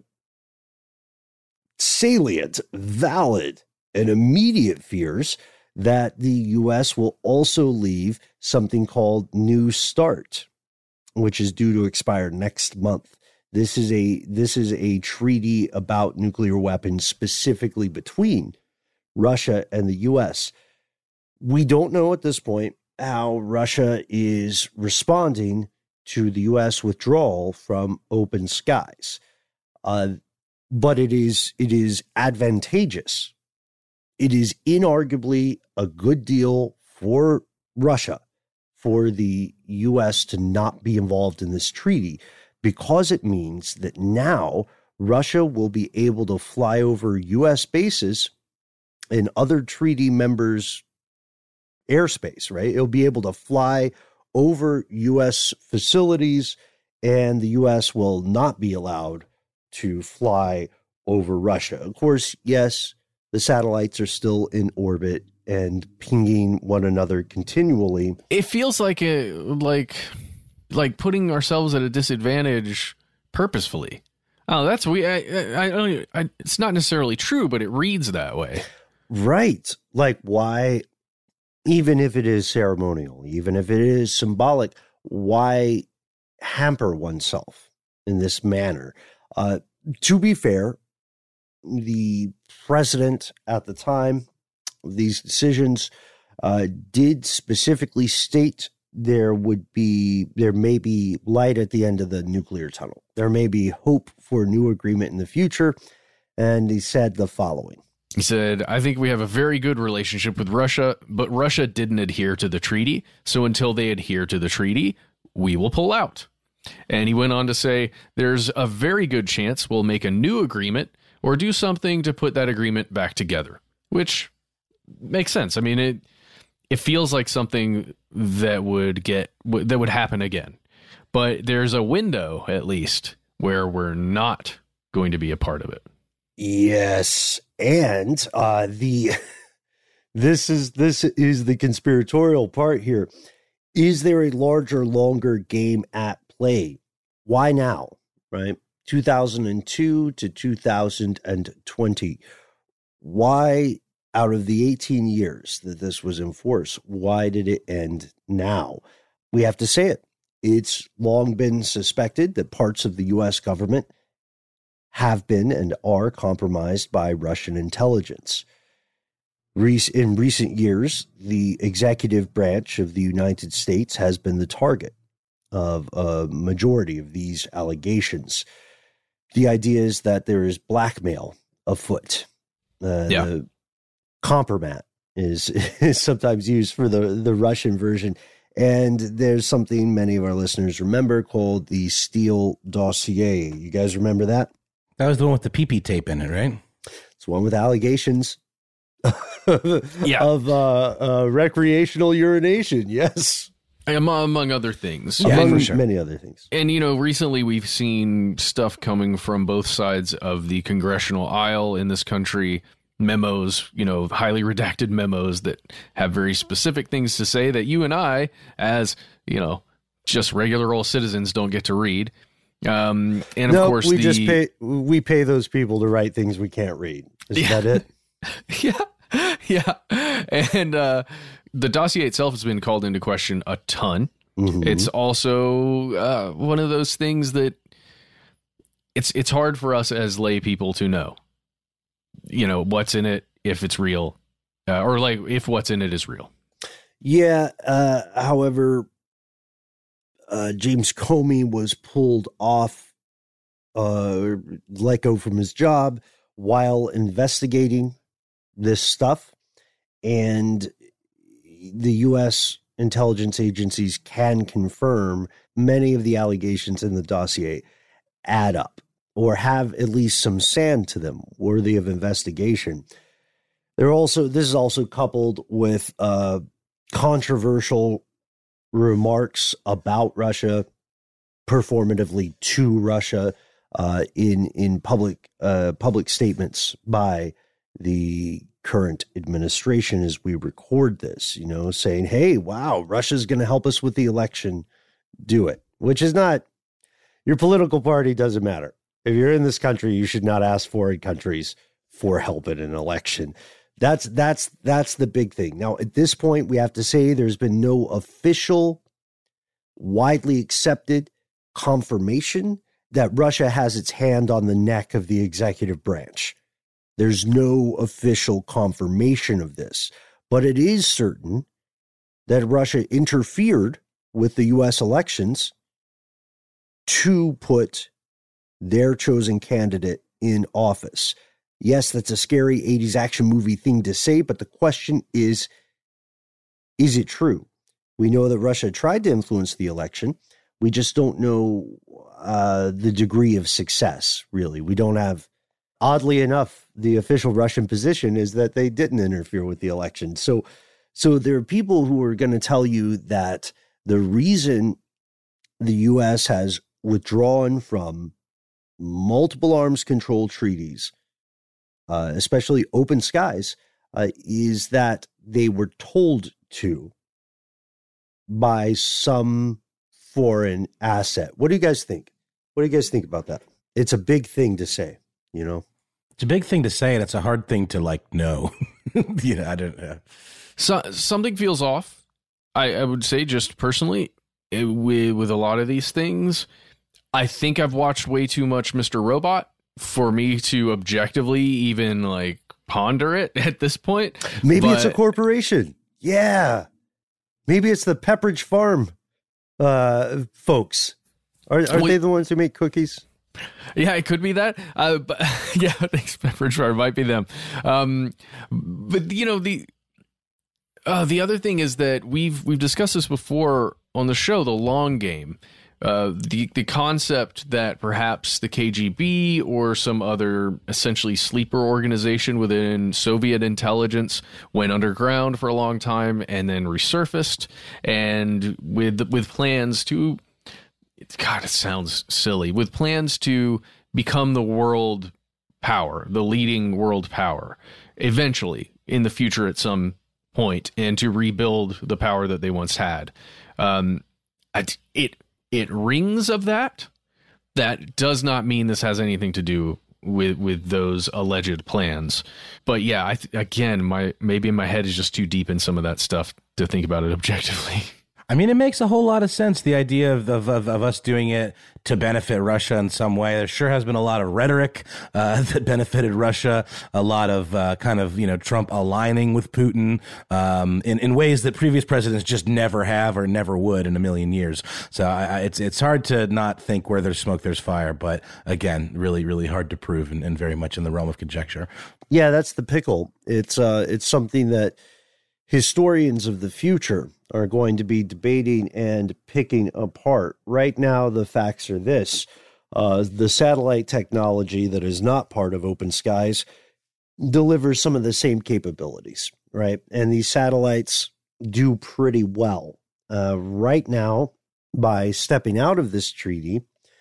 salient, valid, and immediate fears that the U S will also leave something called New START, which is due to expire next month. This is a this is a treaty about nuclear weapons specifically between Russia and the U S. We don't know at this point how Russia is responding to the U S withdrawal from Open Skies, uh, but it is it is advantageous. It is inarguably a good deal for Russia for the U S to not be involved in this treaty, because it means that now Russia will be able to fly over U S bases and other treaty members' airspace, right? It'll be able to fly over U S facilities, and the U S will not be allowed to fly over Russia. Of course, yes, the satellites are still in orbit and pinging one another continually. It feels like a like like putting ourselves at a disadvantage purposefully. Oh, that's we. I, I, I don't. I, it's not necessarily true, but it reads that way, right? Like, why? Even if it is ceremonial, even if it is symbolic, why hamper oneself in this manner? Uh, to be fair, the president at the time of these decisions uh, did specifically state there would be, there may be light at the end of the nuclear tunnel. There may be hope for a new agreement in the future. And he said the following. He said, I think we have a very good relationship with Russia, but Russia didn't adhere to the treaty. So until they adhere to the treaty, we will pull out. And he went on to say, there's a very good chance we'll make a new agreement or do something to put that agreement back together, which makes sense. I mean, it it feels like something that would get that would happen again. But there's a window, at least, where we're not going to be a part of it. Yes. And uh, the this is this is the conspiratorial part here. Is there a larger, longer game at play? Why now? Right? two thousand two to two thousand twenty. Why, out of the eighteen years that this was in force, why did it end now? We have to say it. It's long been suspected that parts of the U S government have been and are compromised by Russian intelligence. In recent years, the executive branch of the United States has been the target of a majority of these allegations. The idea is that there is blackmail afoot. Uh, yeah. The compromat is, is sometimes used for the, the Russian version. And there's something many of our listeners remember called the Steele dossier. You guys remember that? That was the one with the pee-pee tape in it, right? It's one with allegations yeah. of uh, uh, recreational urination. Yes. Among other things. Yeah, among sure. many other things. And, you know, recently we've seen stuff coming from both sides of the congressional aisle in this country, memos, you know, highly redacted memos that have very specific things to say that you and I, as, you know, just regular old citizens, don't get to read. Um, and of no, course, we the, just pay, we pay those people to write things we can't read. Is yeah. that it? yeah. Yeah. And, uh, the dossier itself has been called into question a ton. Mm-hmm. It's also uh, one of those things that it's it's hard for us as lay people to know, you know, what's in it, if it's real, uh, or like if what's in it is real. Yeah. Uh, however, uh, James Comey was pulled off, uh, let go from his job while investigating this stuff, and the U S intelligence agencies can confirm many of the allegations in the dossier add up or have at least some sand to them worthy of investigation. They're also, this is also coupled with uh, controversial remarks about Russia, performatively to Russia, uh, in in public uh, public statements by the current administration as we record this, you know, saying, hey, wow, Russia's going to help us with the election. Do it, which is not, your political party doesn't matter. If you're in this country, you should not ask foreign countries for help in an election. That's that's that's the big thing. Now, at this point, we have to say there's been no official, widely accepted confirmation that Russia has its hand on the neck of the executive branch. There's no official confirmation of this, but it is certain that Russia interfered with the U S elections to put their chosen candidate in office. Yes, that's a scary eighties action movie thing to say, but the question is, is it true? We know that Russia tried to influence the election. We just don't know uh, the degree of success, really. We don't have, oddly enough, the official Russian position is that they didn't interfere with the election. So, so there are people who are going to tell you that the reason the U S has withdrawn from multiple arms control treaties, uh, especially open skies, uh, is that they were told to by some foreign asset. What do you guys think? What do you guys think about that? It's a big thing to say, you know? It's a big thing to say, and it's a hard thing to, like, know. you know, I don't know. So, something feels off, I, I would say, just personally, it, with, with a lot of these things. I think I've watched way too much Mister Robot for me to objectively even, like, ponder it at this point. Maybe but, it's a corporation. Yeah. Maybe it's the Pepperidge Farm uh, folks. Are, are Wait, they the ones who make cookies? Yeah, it could be that. Uh, but yeah, thanks, Pepperidge Farm might be them. Um, but you know the uh, the other thing is that we've we've discussed this before on the show. The long game, uh, the the concept that perhaps the K G B or some other essentially sleeper organization within Soviet intelligence went underground for a long time and then resurfaced, and with with plans to. God, it sounds silly. With plans to become the world power, the leading world power, eventually in the future at some point, and to rebuild the power that they once had. Um, it it rings of that. That does not mean this has anything to do with with those alleged plans. But yeah, I th- again, my maybe my head is just too deep in some of that stuff to think about it objectively. I mean, it makes a whole lot of sense, the idea of, of, of, of us doing it to benefit Russia in some way. There sure has been a lot of rhetoric uh, that benefited Russia, a lot of uh, kind of, you know, Trump aligning with Putin um, in, in ways that previous presidents just never have or never would in a million years. So I, I, it's it's hard to not think where there's smoke, there's fire. But again, really, really hard to prove and, and very much in the realm of conjecture. Yeah, that's the pickle. It's uh, it's something that historians of the future are going to be debating and picking apart. Right now, the facts are this. Uh, the satellite technology that is not part of Open Skies delivers some of the same capabilities, right? And these satellites do pretty well. Uh, right now, by stepping out of this treaty,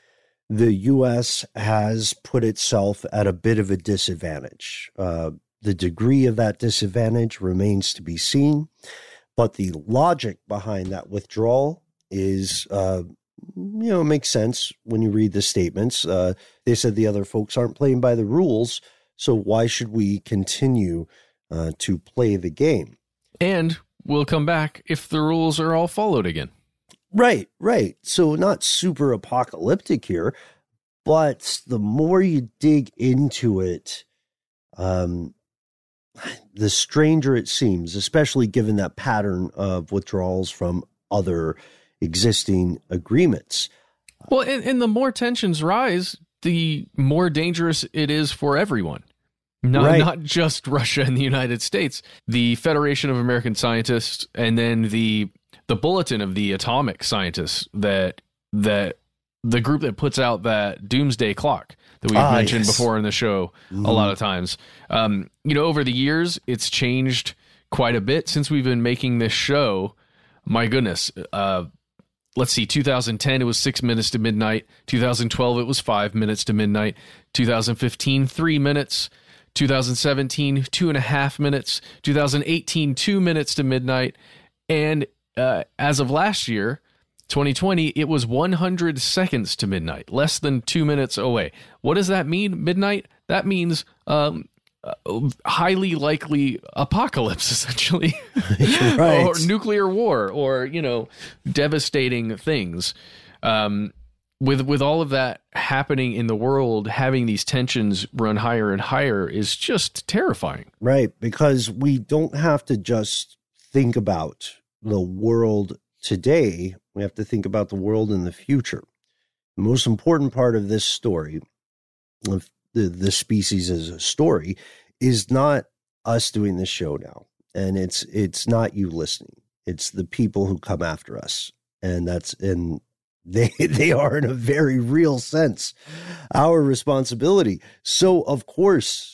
the U S has put itself at a bit of a disadvantage. Uh, the degree of that disadvantage remains to be seen. But the logic behind that withdrawal is, uh, you know, it makes sense when you read the statements. Uh, they said the other folks aren't playing by the rules, so why should we continue uh, to play the game? And we'll come back if the rules are all followed again. Right, right. So not super apocalyptic here, but the more you dig into it, um, the stranger it seems, especially given that pattern of withdrawals from other existing agreements. Well, and, and the more tensions rise, the more dangerous it is for everyone. Not, Right. not just Russia and the United States. The Federation of American Scientists, and then the the Bulletin of the Atomic Scientists, that that the group that puts out that doomsday clock that we've Ah, mentioned yes. before in the show Mhm. a lot of times. Um, you know, over the years, it's changed quite a bit since we've been making this show. My goodness. Uh, let's see, two thousand ten, it was six minutes to midnight. two thousand twelve, it was five minutes to midnight. two thousand fifteen, three minutes. two thousand seventeen, two and a half minutes. two thousand eighteen, two minutes to midnight. And uh, as of last year, twenty twenty, it was one hundred seconds to midnight, less than two minutes away. What does that mean, midnight? That means um, uh, highly likely apocalypse, essentially. Right. Or nuclear war, or, you know, devastating things. Um, with with all of that happening in the world, having these tensions run higher and higher is just terrifying. Right, because we don't have to just think about the world today. We have to think about the world in the future. The most important part of this story, of the, the species as a story, is not us doing this show now. And it's it's not you listening. It's the people who come after us. And that's in they they are, in a very real sense, our responsibility. So of course,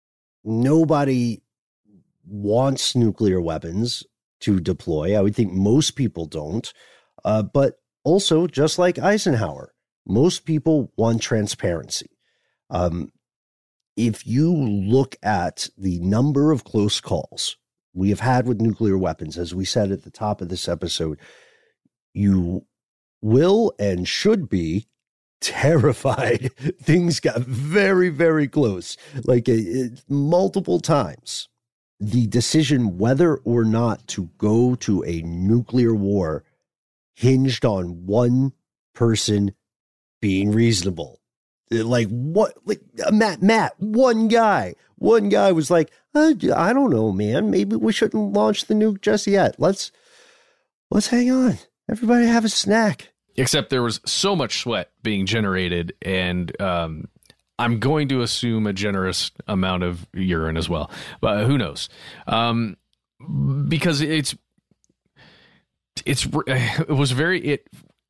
nobody wants nuclear weapons to deploy. I would think most people don't. Uh, but also, just like Eisenhower, most people want transparency. Um, if you look at the number of close calls we have had with nuclear weapons, as we said at the top of this episode, you will and should be terrified. Things got very, very close, like it, it, multiple times. The decision whether or not to go to a nuclear war hinged on one person being reasonable. Like what? Like Matt, Matt, one guy, one guy was like, I, I don't know, man. Maybe we shouldn't launch the nuke just yet. Let's, let's hang on. Everybody have a snack. Except there was so much sweat being generated, and um, I'm going to assume a generous amount of urine as well, but who knows? Um, because it's it's it was very it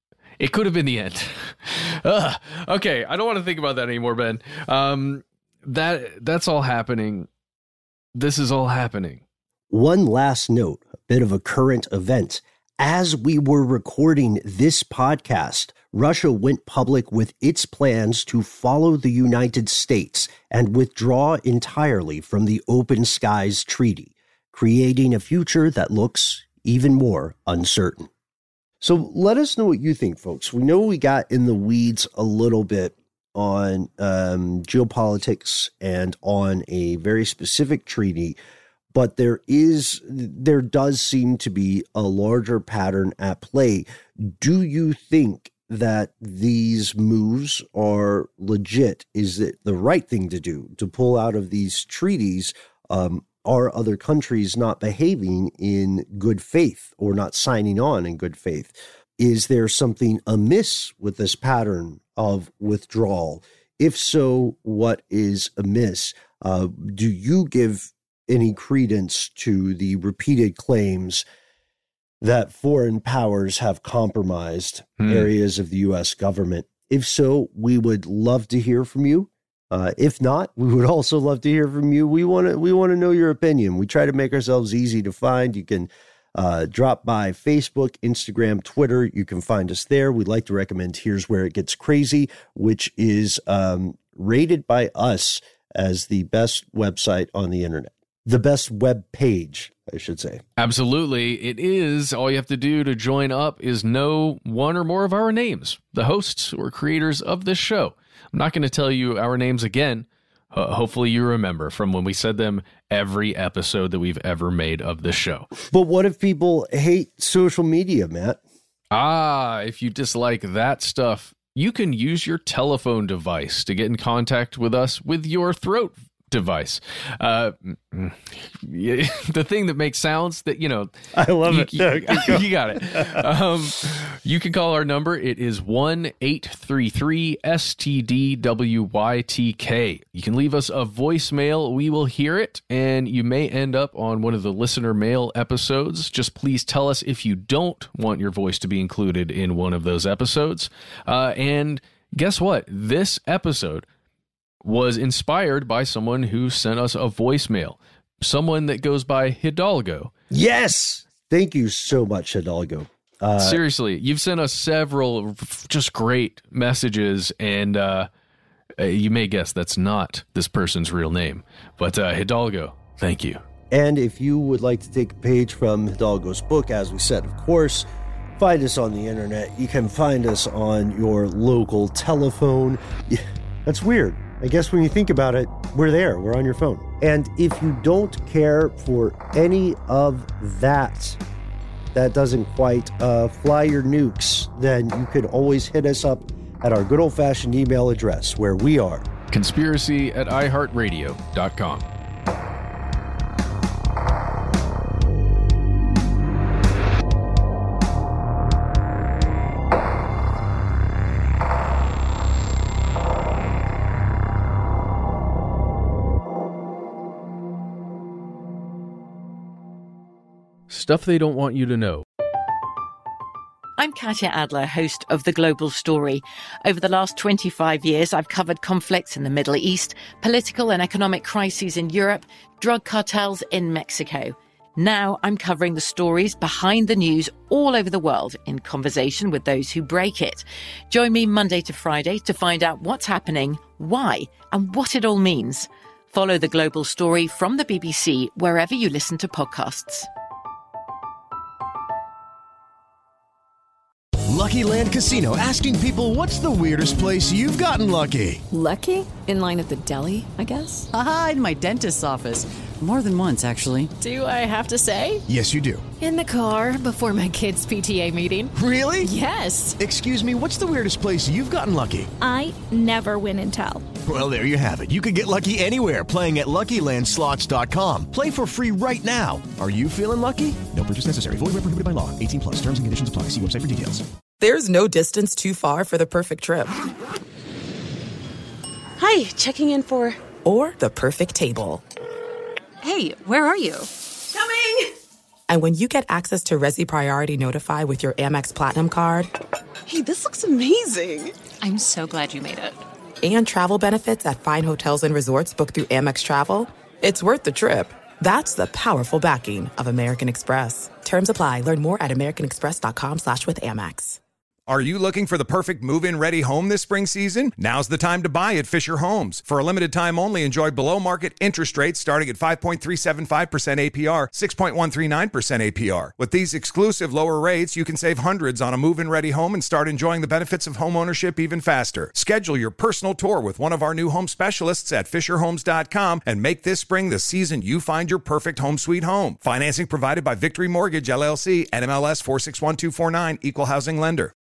it could have been the end. Ugh. Okay, I don't want to think about that anymore, Ben. Um, that that's all happening. This is all happening. One last note, a bit of a current event. As we were recording this podcast, Russia went public with its plans to follow the United States and withdraw entirely from the Open Skies Treaty, creating a future that looks even more uncertain. So let us know what you think, folks. We know we got in the weeds a little bit on um, geopolitics and on a very specific treaty, but there is, there does seem to be a larger pattern at play. Do you think that these moves are legit? Is it the right thing to do to pull out of these treaties? Um, are other countries not behaving in good faith or not signing on in good faith? Is there something amiss with this pattern of withdrawal? If so, what is amiss? Uh, do you give any credence to the repeated claims that foreign powers have compromised hmm. areas of the U S government? If so, we would love to hear from you. Uh, if not, we would also love to hear from you. We want to we want to know your opinion. We try to make ourselves easy to find. You can uh, drop by Facebook, Instagram, Twitter. You can find us there. We'd like to recommend Here's Where It Gets Crazy, which is um, rated by us as the best website on the internet. The best web page, I should say. Absolutely. It is. All you have to do to join up is know one or more of our names, the hosts or creators of this show. I'm not going to tell you our names again. Uh, hopefully you remember from when we said them every episode that we've ever made of this show. But what if people hate social media, Matt? Ah, if you dislike that stuff, you can use your telephone device to get in contact with us with your throat device. Uh, yeah, the thing that makes sounds that, you know, I love you, it. You, you, you got it. Um, you can call our number. It is one eight three three S T D W Y T K. You can leave us a voicemail. We will hear it, and you may end up on one of the listener mail episodes. Just please tell us if you don't want your voice to be included in one of those episodes. Uh, and guess what? This episode was inspired by someone who sent us a voicemail, someone that goes by Hidalgo. Yes. Thank you so much, Hidalgo. Uh, Seriously, you've sent us several just great messages, and uh, you may guess that's not this person's real name, but uh, Hidalgo, thank you. And if you would like to take a page from Hidalgo's book, as we said, of course, find us on the internet. You can find us on your local telephone. That's weird. I guess when you think about it, we're there. We're on your phone. And if you don't care for any of that, that doesn't quite uh, fly your nukes, then you could always hit us up at our good old-fashioned email address, where we are conspiracy at i heart radio dot com. Stuff they don't want you to know. I'm Katya Adler, host of The Global Story. Over the last twenty-five years, I've covered conflicts in the Middle East, political and economic crises in Europe, drug cartels in Mexico. Now I'm covering the stories behind the news all over the world in conversation with those who break it. Join me Monday to Friday to find out what's happening, why, and what it all means. Follow The Global Story from the B B C wherever you listen to podcasts. Lucky Land Casino, asking people, what's the weirdest place you've gotten lucky? Lucky? In line at the deli, I guess? Aha, in my dentist's office. More than once, actually. Do I have to say? Yes, you do. In the car before my kids' P T A meeting. Really? Yes. Excuse me, what's the weirdest place you've gotten lucky? I never win and tell. Well, there you have it. You can get lucky anywhere, playing at Lucky Land Slots dot com. Play for free right now. Are you feeling lucky? No purchase necessary. Void where prohibited by law. eighteen plus. Terms and conditions apply. See website for details. There's no distance too far for the perfect trip. Hi, checking in for... Or the perfect table. Hey, where are you? Coming! And when you get access to Resi Priority Notify with your Amex Platinum card... Hey, this looks amazing! I'm so glad you made it. And travel benefits at fine hotels and resorts booked through Amex Travel, it's worth the trip. That's the powerful backing of American Express. Terms apply. Learn more at americanexpress.com slash with Amex. Are you looking for the perfect move-in ready home this spring season? Now's the time to buy at Fisher Homes. For a limited time only, enjoy below-market interest rates starting at five point three seven five percent A P R, six point one three nine percent A P R. With these exclusive lower rates, you can save hundreds on a move-in ready home and start enjoying the benefits of home ownership even faster. Schedule your personal tour with one of our new home specialists at fisher homes dot com and make this spring the season you find your perfect home sweet home. Financing provided by Victory Mortgage, L L C, N M L S four six one two four nine, Equal Housing Lender.